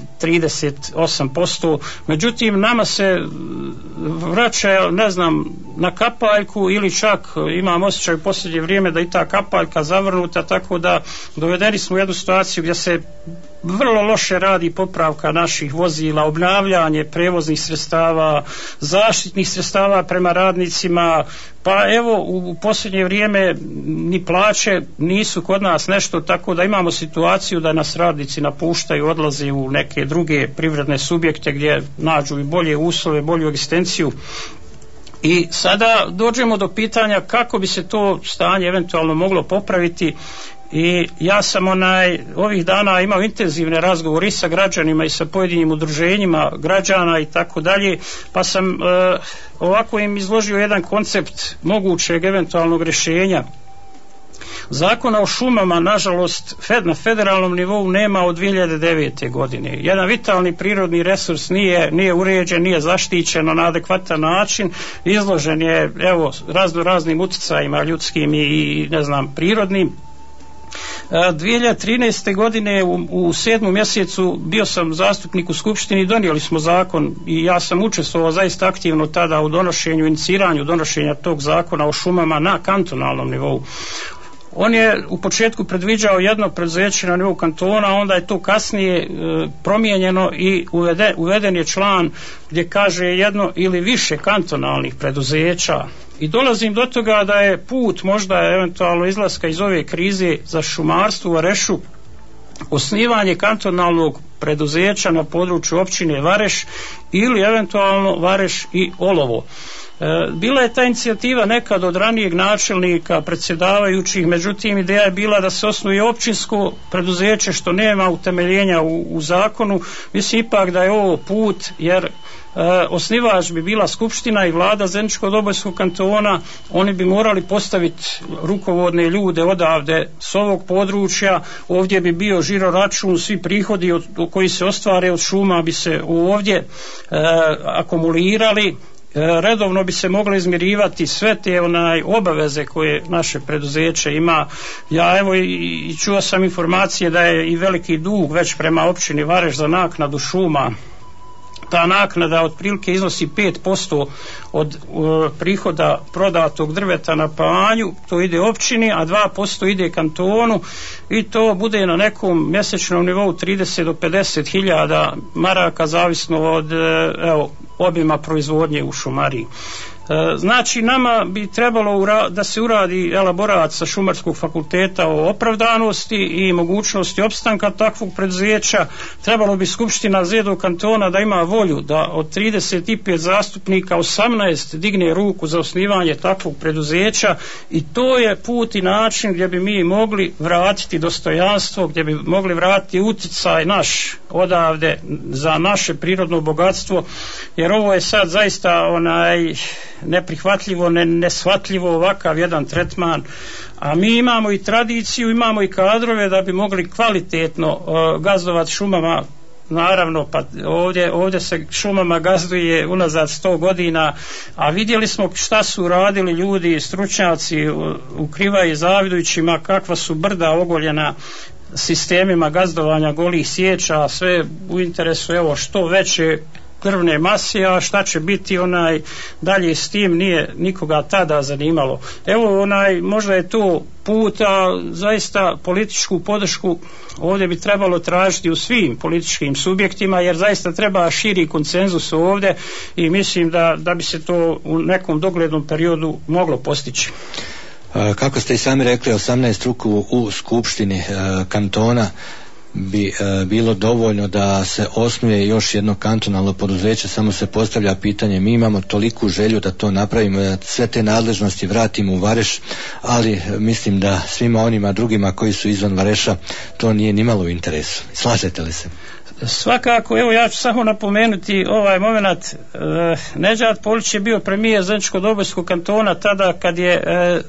38%. Međutim, nama se vraća, na kapaljku, ili čak imam osjećaj u posljednje vrijeme da i ta kapaljka zavrnuta, tako da dovedeni smo u jednu situaciju gdje se vrlo loše radi popravka naših vozila, obnavljanje prevoznih sredstava, zaštitnih sredstava prema radnicima. Pa evo, u posljednje vrijeme ni plaće nisu kod nas nešto, tako da imamo situaciju da nas radnici napuštaju, odlaze u neke druge privredne subjekte gdje nađu i bolje uslove, bolju egzistenciju. I sada dođemo do pitanja kako bi se to stanje eventualno moglo popraviti. I ja sam ovih dana imao intenzivne razgovore i sa građanima i sa pojedinim udruženjima građana i tako dalje, pa sam ovako im izložio jedan koncept mogućeg eventualnog rješenja. Zakona o šumama, nažalost, na federalnom nivou nema od 2009. godine. Jedan vitalni prirodni resurs nije uređen, nije zaštićen na adekvatan način, izložen je raznim utjecajima ljudskim i prirodnim. 2013. godine u 7. mjesecu bio sam zastupnik u Skupštini i donijeli smo zakon i ja sam učestvovao zaista aktivno tada u iniciranju donošenja tog zakona o šumama na kantonalnom nivou. On je u početku predviđao jedno preduzeće na nivou kantona, onda je to kasnije promijenjeno i uveden je član gdje kaže jedno ili više kantonalnih preduzeća. I dolazim do toga da je put možda eventualno izlaska iz ove krize za šumarstvo u Varešu osnivanje kantonalnog preduzeća na području općine Vareš ili eventualno Vareš i Olovo. Bila je ta inicijativa nekad od ranijeg načelnika, predsjedavajućih, međutim ideja je bila da se osnuje općinsko preduzeće što nema utemeljenja u zakonu. Mislim ipak da je ovo put, jer osnivač bi bila skupština i vlada Zeničko-Dobojskog kantona, oni bi morali postaviti rukovodne ljude odavde s ovog područja, ovdje bi bio žiro račun, svi prihodi koji se ostvare od šuma bi se ovdje akumulirali, redovno bi se mogle izmirivati sve te obaveze koje naše preduzeće ima. Ja i čuo sam informacije da je i veliki dug već prema općini Vareš za naknadu šuma. Ta naknada otprilike iznosi 5% od prihoda prodatog drveta na panju, to ide općini, a 2% ide kantonu i to bude na nekom mjesečnom nivou 30 do 50 hiljada maraka zavisno od obima proizvodnje u šumariji. Znači nama bi trebalo da se uradi elaborat sa Šumarskog fakulteta o opravdanosti i mogućnosti opstanka takvog preduzeća. Trebalo bi Skupština Zedo kantona da ima volju da od 35 zastupnika 18 digne ruku za osnivanje takvog preduzeća, i to je put i način gdje bi mi mogli vratiti dostojanstvo, gdje bi mogli vratiti utjecaj naš odavde za naše prirodno bogatstvo, jer ovo je sad zaista neprihvatljivo, neshvatljivo ovakav jedan tretman, a mi imamo i tradiciju, imamo i kadrove da bi mogli kvalitetno gazdovati šumama. Naravno, pa ovdje se šumama gazduje unazad 100 godina, a vidjeli smo šta su radili ljudi, stručnjaci u Krivaji i Zavidovićima, kakva su brda ogoljena sistemima gazdovanja golih sječa, sve u interesu što veće krvne mase, a šta će biti dalje s tim nije nikoga tada zanimalo. Evo možda je to put, a zaista političku podršku ovdje bi trebalo tražiti u svim političkim subjektima, jer zaista treba širi konsenzus ovdje i mislim da bi se to u nekom doglednom periodu moglo postići. Kako ste i sami rekli, 18 ruku u skupštini kantona bi bilo dovoljno da se osnuje još jedno kantonalno poduzeće, samo se postavlja pitanje, mi imamo toliku želju da to napravimo, da sve te nadležnosti vratimo u Vareš, ali mislim da svima onima drugima koji su izvan Vareša to nije nimalo u interesu. Slažete li se? Svakako, evo ja ću samo napomenuti ovaj moment. Nedžad Polić je bio premijer Zeničko-Dobojskog kantona tada kad je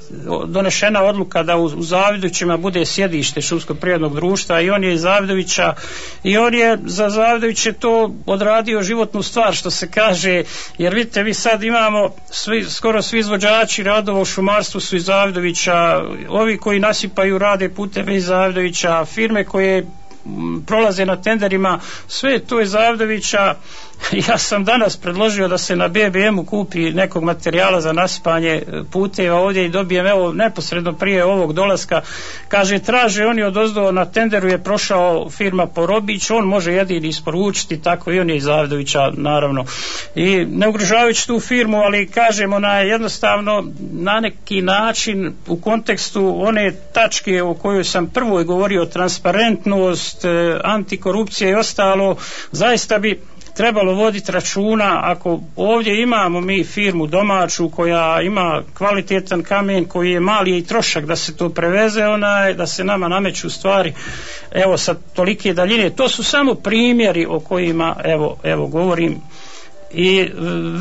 donešena odluka da u Zavidovićima bude sjedište Šumsko-prirodnog društva, i on je iz Zavidovića i on je za Zavidoviće to odradio životnu stvar, što se kaže, jer vidite, vi sad imamo skoro svi izvođači radova u šumarstvu su iz Zavidovića, ovi koji nasipaju rade puteve iz Zavidovića, firme koje prolaze na tenderima, sve to je Zavidovića. Ja sam danas predložio da se na BBM-u kupi nekog materijala za nasipanje puteva ovdje i dobijem neposredno prije ovog dolaska, kaže traže oni odozdo, na tenderu je prošao firma Porobić, on može jedini isporučiti, tako i on je iz Zavidovića naravno, i ne ugrožavajući tu firmu, ali kažemo jednostavno na neki način u kontekstu one tačke o kojoj sam prvo govorio, transparentnost, antikorupcija i ostalo, zaista bi trebalo voditi računa. Ako ovdje imamo mi firmu domaću koja ima kvalitetan kamen, koji je mali i trošak da se to preveze, da se nama nameću stvari sa tolike daljine. To su samo primjeri o kojima evo govorim. I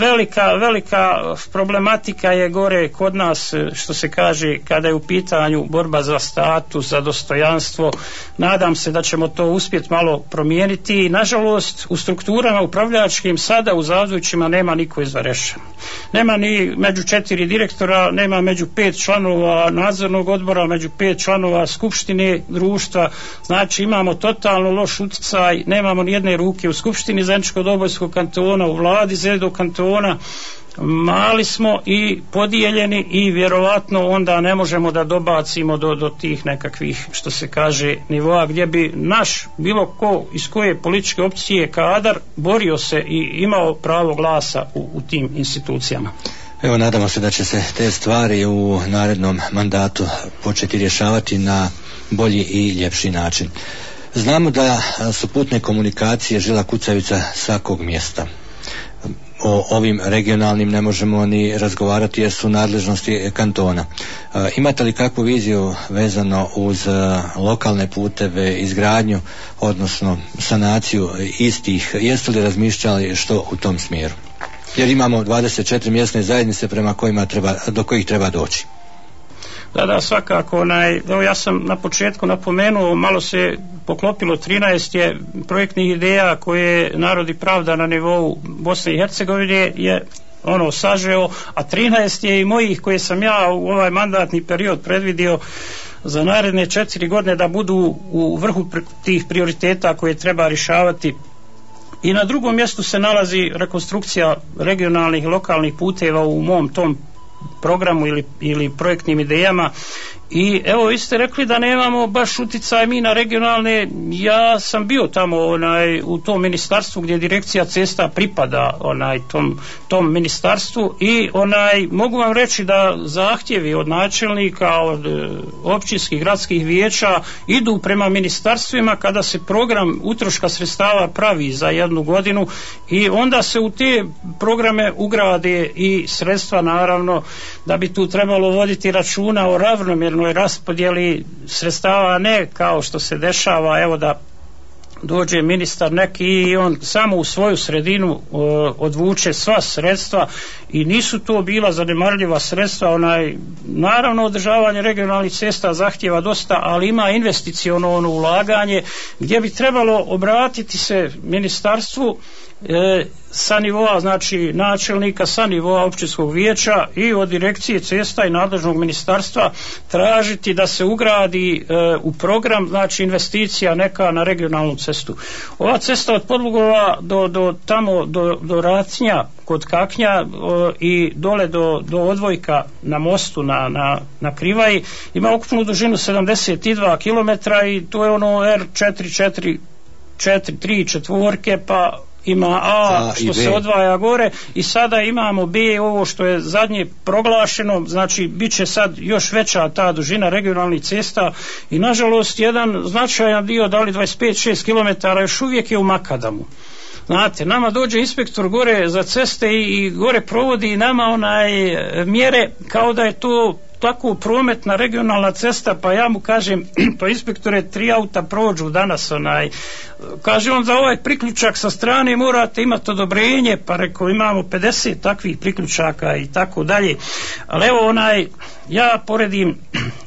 velika problematika je gore kod nas, što se kaže, kada je u pitanju borba za status, za dostojanstvo. Nadam se da ćemo to uspjeti malo promijeniti. Nažalost, u strukturama upravljačkim sada u Zavidovićima nema niko iz Vareša. Nema ni među 4 direktora, nema među 5 članova nadzornog odbora, među 5 članova skupštine društva. Znači imamo totalno loš utjecaj, nemamo ni jedne ruke u skupštini Zeničko-Dobojskog kantona, u vladi Zedo kantona. Mali smo i podijeljeni i vjerovatno onda ne možemo da dobacimo do tih nekakvih, što se kaže, nivoa gdje bi naš bilo ko iz koje političke opcije kadar borio se i imao pravo glasa u tim institucijama. Evo, nadamo se da će se te stvari u narednom mandatu početi rješavati na bolji i ljepši način. Znamo da su putne komunikacije žila kucavica svakog mjesta. O ovim regionalnim ne možemo ni razgovarati jer su nadležnosti kantona. Imate li kakvu viziju vezano uz lokalne puteve, izgradnju, odnosno sanaciju istih? Jeste li razmišljali što u tom smjeru? Jer imamo 24 mjesne zajednice do kojih treba doći. Da, svakako. Evo ja sam na početku napomenuo, malo se poklopilo, 13 je projektnih ideja koje Narod i pravda na nivou Bosne i Hercegovine je sažeo, a 13 je i mojih koje sam ja u ovaj mandatni period predvidio za naredne 4 godine da budu u vrhu tih prioriteta koje treba rješavati. I na drugom mjestu se nalazi rekonstrukcija regionalnih i lokalnih puteva u mom tom programu ili projektnim idejama, I evo, vi ste rekli da nemamo baš utjecaj mi na regionalne. Ja sam bio tamo u tom ministarstvu gdje direkcija cesta pripada tom ministarstvu i mogu vam reći da zahtjevi od načelnika, od općinskih gradskih vijeća idu prema ministarstvima kada se program utroška sredstava pravi za jednu godinu i onda se u te programe ugrade i sredstva, naravno da bi tu trebalo voditi računa o ravnomjernoj raspodjeli sredstava, ne kao što se dešava, evo da dođe ministar neki i on samo u svoju sredinu odvuče sva sredstva i nisu to bila zanemarljiva sredstva. Naravno održavanje regionalnih cesta zahtjeva dosta, ali ima investiciono ulaganje gdje bi trebalo obratiti se ministarstvu sa nivoa, znači načelnika, sa nivoa općinskog vijeća i od direkcije cesta i nadležnog ministarstva tražiti da se ugradi u program, znači investicija neka na regionalnu cestu. Ova cesta od Podlugova do Racnja kod Kaknja i dole do odvojka na mostu na Krivaji ima ukupnu dužinu 72 km i to je R4, 3 četvorke, pa ima A što se odvaja gore i sada imamo B, ovo što je zadnje proglašeno, znači bit će sad još veća ta dužina regionalnih cesta i nažalost jedan značajan dio, da li 25-6 km još uvijek je u makadamu. Znate, nama dođe inspektor gore za ceste i gore provodi nama mjere kao da je to tako prometna regionalna cesta, pa ja mu kažem, pa inspektore, 3 auta prođu danas, kaže on, za ovaj priključak sa strane morate imati odobrenje, pa rekao imamo 50 takvih priključaka i tako dalje. Ali evo ja poredim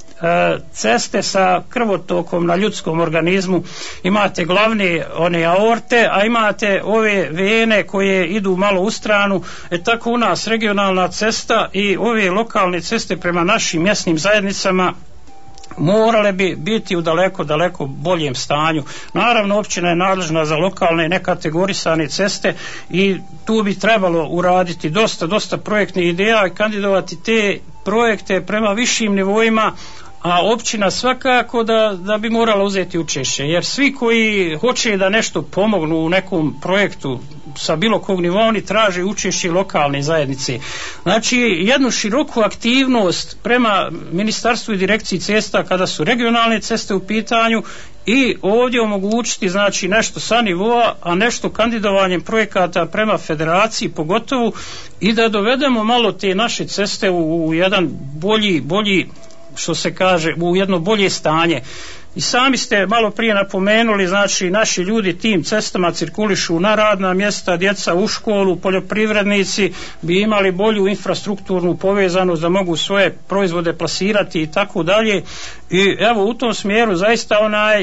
ceste sa krvotokom na ljudskom organizmu, imate glavne aorte, a imate ove vene koje idu malo u stranu, tako u nas regionalna cesta i ove lokalne ceste prema našim mjesnim zajednicama morale bi biti u daleko boljem stanju. Naravno, općina je nadležna za lokalne nekategorisane ceste i tu bi trebalo uraditi dosta projektnih ideja i kandidovati te projekte prema višim nivoima, a općina svakako da bi morala uzeti učešće, jer svi koji hoće da nešto pomognu u nekom projektu sa bilo kog nivoa, oni traže učešće lokalne zajednice. Znači jednu široku aktivnost prema ministarstvu i direkciji cesta kada su regionalne ceste u pitanju i ovdje omogućiti znači nešto sa nivoa, a nešto kandidovanjem projekata prema federaciji pogotovo, i da dovedemo malo te naše ceste u jedan bolji što se kaže, u jedno bolje stanje. I sami ste malo prije napomenuli, znači naši ljudi tim cestama cirkulišu na radna mjesta, djeca u školu, poljoprivrednici bi imali bolju infrastrukturnu povezanost da mogu svoje proizvode plasirati i tako dalje. I evo u tom smjeru zaista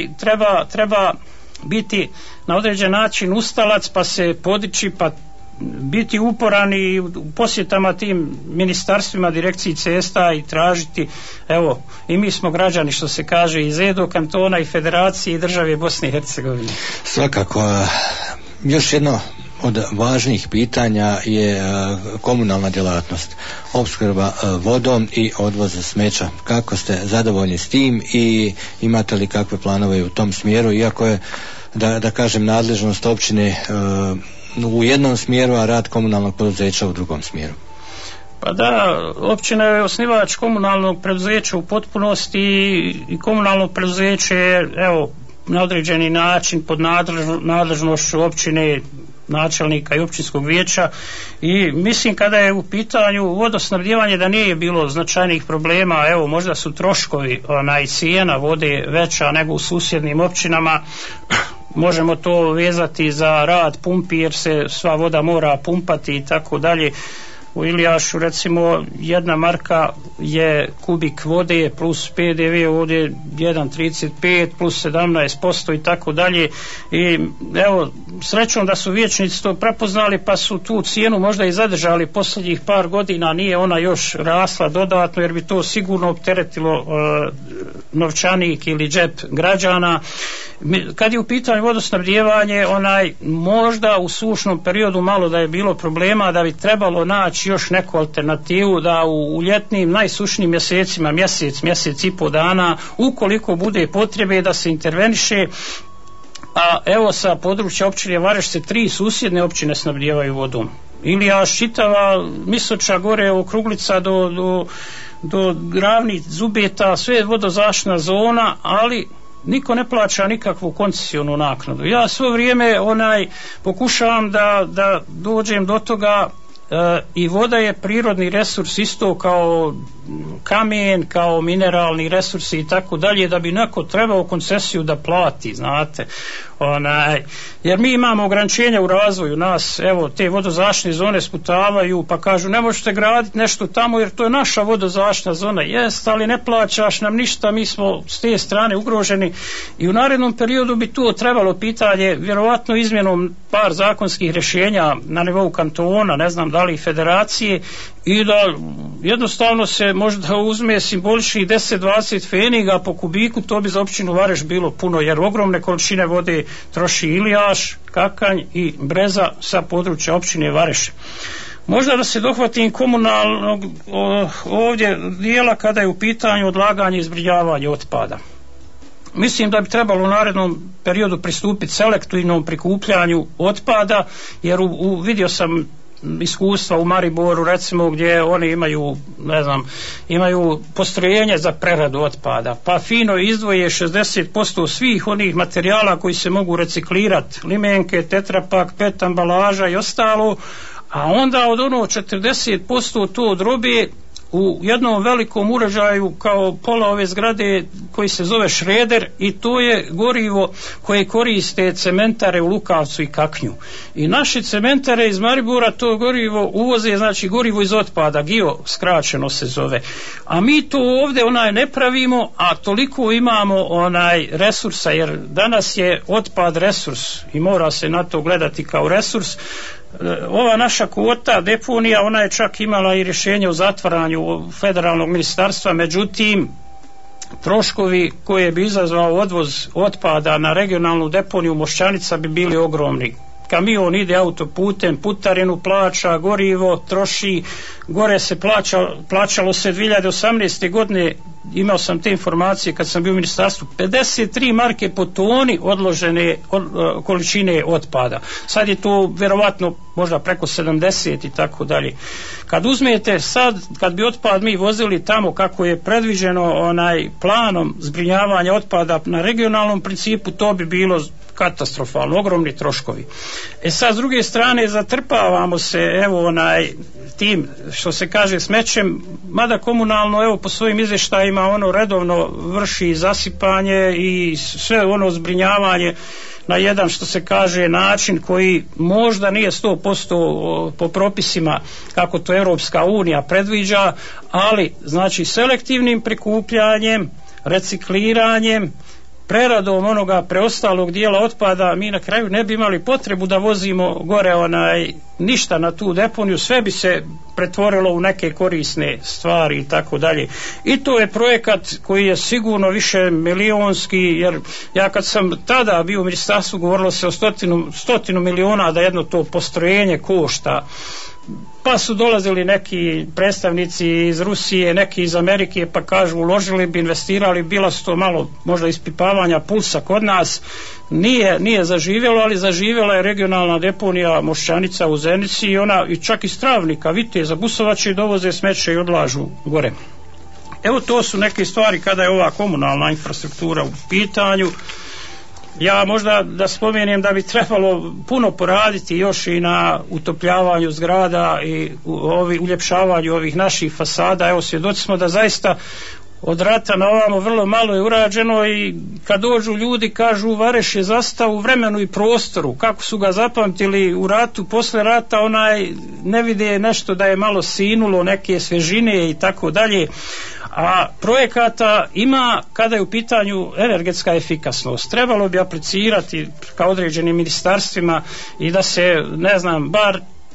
treba biti na određen način ustalac, pa se podići, pa biti uporan i u posjetama tim ministarstvima, direkciji cesta i tražiti, evo, i mi smo građani što se kaže iz Edo kantona i Federacije i države Bosne i Hercegovine. Svakako, još jedno od važnijih pitanja je komunalna djelatnost, opskrba vodom i odvoz smeća. Kako ste zadovoljni s tim i imate li kakve planove u tom smjeru, iako je da kažem nadležnost općine u jednom smjeru, a rad komunalnog poduzeća u drugom smjeru? Pa da, općina je osnivač komunalnog preduzeća u potpunosti i komunalno preduzeće je, evo, na određeni način pod nadležnošću općine, načelnika i općinskog vijeća, i mislim kada je u pitanju vodosnabdijevanje da nije bilo značajnih problema. Evo, možda su troškovi i cijena vode veća nego u susjednim općinama. Možemo to vezati za rad pumpi jer se sva voda mora pumpati i tako dalje. U Ilijašu recimo jedna marka je kubik vode plus PDV ovdje 1,35 plus 17% i tako dalje. I evo, srećom da su vijećnici to prepoznali pa su tu cijenu možda i zadržali posljednjih par godina, nije ona još rasla dodatno jer bi to sigurno opteretilo novčanik ili džep građana. Kad je u pitanju vodosnabdijevanje, možda u sušnom periodu malo da je bilo problema, da bi trebalo naći još neku alternativu, da u ljetnim najsušnijim mjesecima, mjesec i pol dana, ukoliko bude potrebe da se interveniše. A evo sa područja općine Vareš se 3 susjedne općine snabdijevaju vodom. Ilijaš, čitava Misoča, gore Okruglica do Gravnih, Zubeta, sve je vodozaštitna zona, ali niko ne plaća nikakvu koncesionu naknadu. Ja svo vrijeme pokušavam da dođem do toga, i voda je prirodni resurs isto kao kamen, kao mineralni resursi i tako dalje, da bi neko trebao koncesiju da plati, znate. Jer mi imamo ograničenja u razvoju, nas evo te vodozaštitne zone sputavaju pa kažu ne možete graditi nešto tamo jer to je naša vodozaštitna zona. Jest, ali ne plaćaš nam ništa, mi smo s te strane ugroženi i u narednom periodu bi tu trebalo pitanje, vjerovatno izmjenom par zakonskih rješenja na nivou kantona, ne znam da li federacije, i da jednostavno se možda uzme simboličnih 10-20 feniga po kubiku, to bi za općinu Vareš bilo puno, jer ogromne količine vode troši Ilijaš, Kakanj i Breza sa područja općine Vareš. Možda da se dohvatim komunalnog ovdje dijela kada je u pitanju odlaganje i zbrinjavanje otpada. Mislim da bi trebalo u narednom periodu pristupiti selektivnom prikupljanju otpada, jer vidio sam iskustva u Mariboru recimo gdje oni imaju postrojenje za preradu otpada, pa fino izdvoje 60% svih onih materijala koji se mogu reciklirati, limenke, tetrapak, PET ambalaža i ostalo, a onda od 40% to drobe u jednom velikom uređaju kao pola ove zgrade koji se zove šreder, i to je gorivo koje koriste cementare u Lukavcu i Kaknju. I naše cementare iz Maribora to gorivo uvoze, znači gorivo iz otpada, GIO skraćeno se zove. A mi to ovdje ne pravimo, a toliko imamo resursa, jer danas je otpad resurs i mora se na to gledati kao resurs. Ova naša kvota deponija, ona je čak imala i rješenje o zatvaranju federalnog ministarstva, međutim troškovi koje bi izazvao odvoz otpada na regionalnu deponiju Mošćanica bi bili ogromni. Kamion ide autoputem, putarinu plaća, gorivo troši, gore se plaćalo se 2018. godine, imao sam te informacije kad sam bio u ministarstvu, 53 marke po toni odložene količine otpada. Sad je to vjerovatno možda preko 70 i tako dalje. Kad uzmete sad, kad bi otpad mi vozili tamo kako je predviđeno planom zbrinjavanja otpada na regionalnom principu, to bi bilo katastrofalno, ogromni troškovi. Sad s druge strane zatrpavamo se tim što se kaže smećem, mada komunalno po svojim izvještajima redovno vrši zasipanje i sve zbrinjavanje na jedan što se kaže način koji možda nije 100% po propisima kako to Europska unija predviđa, ali znači selektivnim prikupljanjem, recikliranjem, preradom onoga preostalog dijela otpada mi na kraju ne bi imali potrebu da vozimo gore ništa na tu deponiju, sve bi se pretvorilo u neke korisne stvari i tako dalje. I to je projekat koji je sigurno više milionski, jer ja kad sam tada bio u ministarstvu govorilo se o 100 miliona da jedno to postrojenje košta. Pa su dolazili neki predstavnici iz Rusije, neki iz Amerike, pa kažu uložili bi, investirali, bila su to malo možda ispipavanja pulsa kod nas. Nije zaživjelo, ali zaživjela je regionalna deponija Mošćanica u Zenici i ona i čak iz Travnika, Viteza, Busovače dovoze smeće i odlažu gore. Evo to su neke stvari kada je ova komunalna infrastruktura u pitanju. Ja možda da spomenem da bi trebalo puno poraditi još i na utopljavanju zgrada i uljepšavanju ovih naših fasada. Evo svjedoci smo da zaista od rata na ovamo vrlo malo je urađeno i kad dođu ljudi kažu Vareš je zastao u vremenu i prostoru, kako su ga zapamtili u ratu, posle rata ne vide nešto da je malo sinulo, neke svježine i tako dalje. A projekata ima kada je u pitanju energetska efikasnost. Trebalo bi aplicirati kao određenim ministarstvima i da se, bar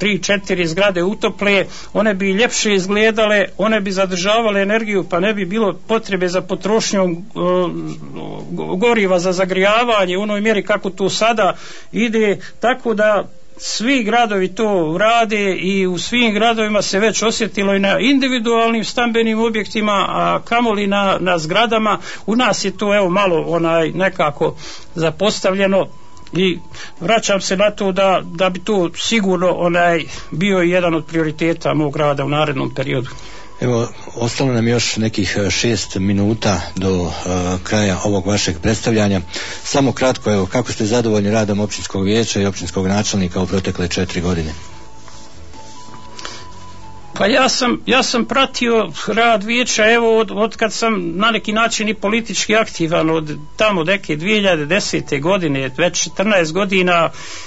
3-4 zgrade utople, one bi ljepše izgledale, one bi zadržavale energiju, pa ne bi bilo potrebe za potrošnjom goriva za zagrijavanje u onoj mjeri kako to sada ide, tako da svi gradovi to rade i u svim gradovima se već osjetilo i na individualnim stambenim objektima, a kamoli na zgradama. U nas je to malo nekako zapostavljeno i vraćam se na to da bi to sigurno bio jedan od prioriteta mog rada u narednom periodu. Evo, ostalo nam još nekih 6 minuta do kraja ovog vašeg predstavljanja. Samo kratko, evo, kako ste zadovoljni radom općinskog vijeća i općinskog načelnika u protekle 4 godine? Pa ja sam pratio rad vijeća od kad sam na neki način i politički aktivan od tamo neke 2010. godine, već 14 godina,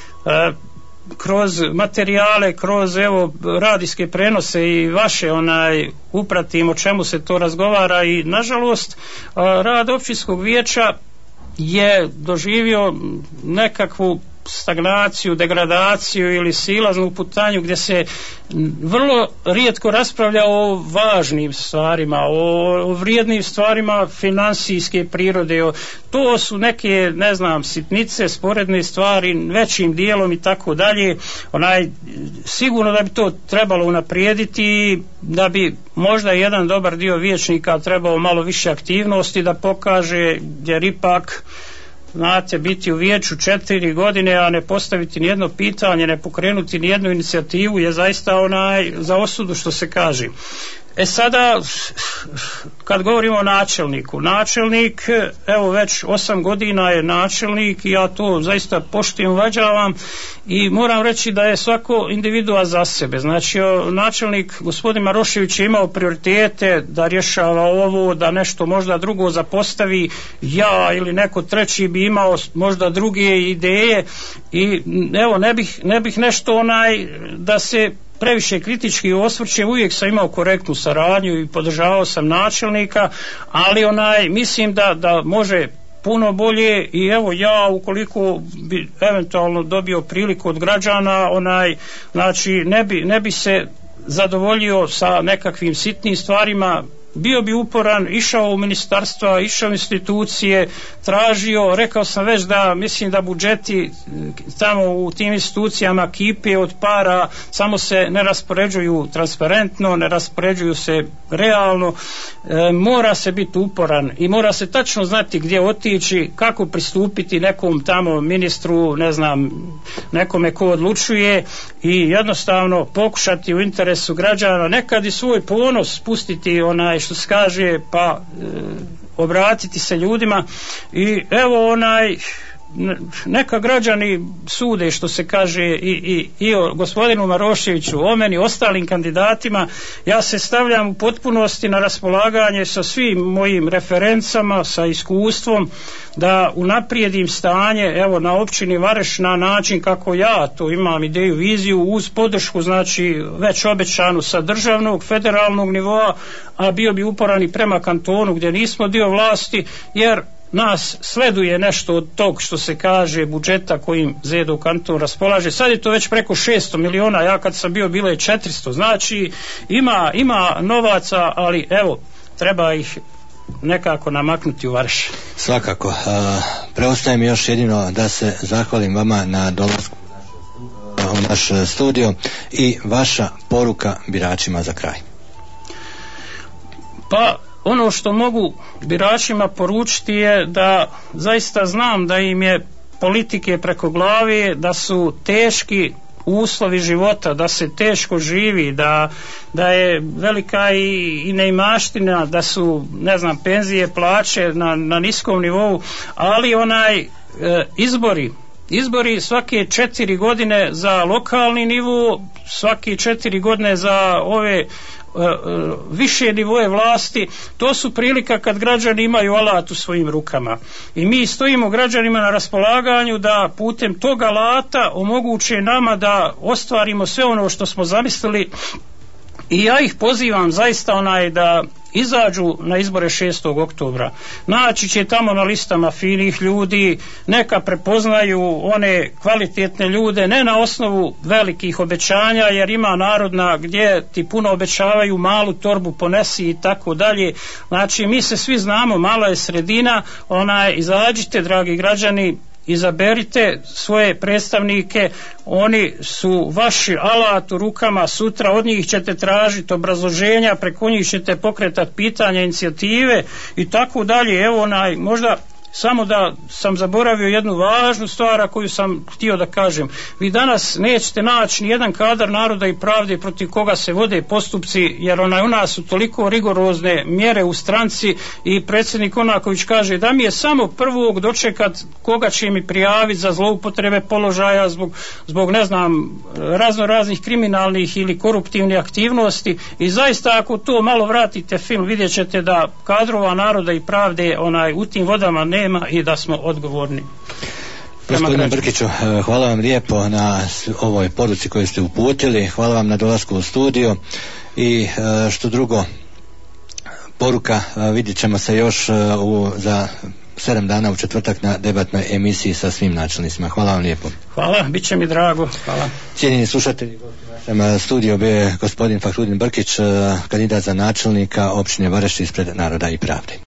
kroz materijale, kroz radijske prenose i vaše upratim o čemu se to razgovara i nažalost rad općinskog vijeća je doživio nekakvu stagnaciju, degradaciju ili silaznu putanju gdje se vrlo rijetko raspravlja o važnim stvarima, o vrijednim stvarima financijske prirode. To su neke, sitnice, sporedne stvari, većim dijelom i tako dalje. Sigurno da bi to trebalo unaprijediti, da bi možda jedan dobar dio vijećnika trebao malo više aktivnosti da pokaže, jer ipak biti u vijeću 4 godine, a ne postaviti nijedno pitanje, ne pokrenuti nijednu inicijativu je zaista za osudu, što se kaže. Sada kad govorimo o načelniku, načelnik već 8 godina je načelnik i ja to zaista poštujem, uvažavam i moram reći da je svako individua za sebe. Znači načelnik gospodin Marošević je imao prioritete da rješava ovo, da nešto možda drugo zapostavi, ja ili neko treći bi imao možda druge ideje i ne bih nešto da se previše kritički osvrće, uvijek sam imao korektnu saradnju i podržavao sam načelnika, ali mislim da može puno bolje i ja ukoliko bi eventualno dobio priliku od građana, ne bi se zadovoljio sa nekakvim sitnim stvarima, bio bi uporan, išao u ministarstva, išao u institucije, tražio, rekao sam već da mislim da budžeti tamo u tim institucijama kipe od para, samo se ne raspoređuju transparentno, ne raspoređuju se realno, mora se biti uporan i mora se tačno znati gdje otići, kako pristupiti nekom tamo ministru, nekome ko odlučuje i jednostavno pokušati u interesu građana nekad i svoj ponos spustiti što se kaže, pa obratiti se ljudima i neka građani sude, što se kaže, i o gospodinu Maroševiću, o meni, ostalim kandidatima. Ja se stavljam u potpunosti na raspolaganje sa svim mojim referencama, sa iskustvom da unaprijedim stanje na općini Vareš na način kako ja to imam ideju, viziju, uz podršku već obećanu sa državnog, federalnog nivoa, a bio bi uporan i prema kantonu gdje nismo dio vlasti, jer nas sleduje nešto od tog, što se kaže, budžeta kojim ZEDO kanton raspolaže. Sad je to već preko 600 miliona, ja kad sam bio bilo je 400, znači ima novaca, ali treba ih nekako namaknuti u Vareš. Svakako. Preostaje mi još jedino da se zahvalim vama na dolasku u naš studio i vaša poruka biračima za kraj. Pa ono što mogu biračima poručiti je da zaista znam da im je politike preko glave, da su teški uslovi života, da se teško živi, da je velika i neimaština, da su penzije, plaće na niskom nivou, ali izbori svake 4 godine za lokalni nivo, svake 4 godine za ove više nivoje vlasti, to su prilika kad građani imaju alat u svojim rukama i mi stojimo građanima na raspolaganju da putem tog alata omoguće nama da ostvarimo sve ono što smo zamislili i ja ih pozivam zaista da izađu na izbore 6. oktobra. Naći će tamo na listama finih ljudi, neka prepoznaju one kvalitetne ljude, ne na osnovu velikih obećanja, jer ima narodna gdje ti puno obećavaju, malu torbu ponesi i tako dalje. Znači mi se svi znamo, mala je sredina, izađite dragi građani, izaberite svoje predstavnike, oni su vaši alat u rukama, sutra od njih ćete tražiti obrazloženja, preko njih ćete pokretati pitanja, inicijative i tako dalje. Evo možda samo da sam zaboravio jednu važnu stvar koju sam htio da kažem. Vi danas nećete naći ni jedan kadar Naroda i pravde protiv koga se vode postupci, jer u nas su toliko rigorozne mjere u stranci i predsjednik Onaković kaže da mi je samo prvog dočekat koga će mi prijaviti za zloupotrebe položaja zbog ne znam razno raznih kriminalnih ili koruptivnih aktivnosti, i zaista ako to malo vratite film vidjet ćete da kadrova Naroda i pravde u tim vodama nema i da smo odgovorni. Gospodine Brkiću, hvala vam lijepo na ovoj poruci koju ste uputili, hvala vam na dolasku u studio i što drugo, poruka, vidjet ćemo se još za 7 dana u četvrtak na debatnoj emisiji sa svim načelnicima. Hvala vam lijepo. Hvala, bit će mi drago. Hvala. Cijenjeni slušatelji, u našem studiju bio je gospodin Fahrudin Brkić, kandidat za načelnika općine Vareš ispred Naroda i pravde.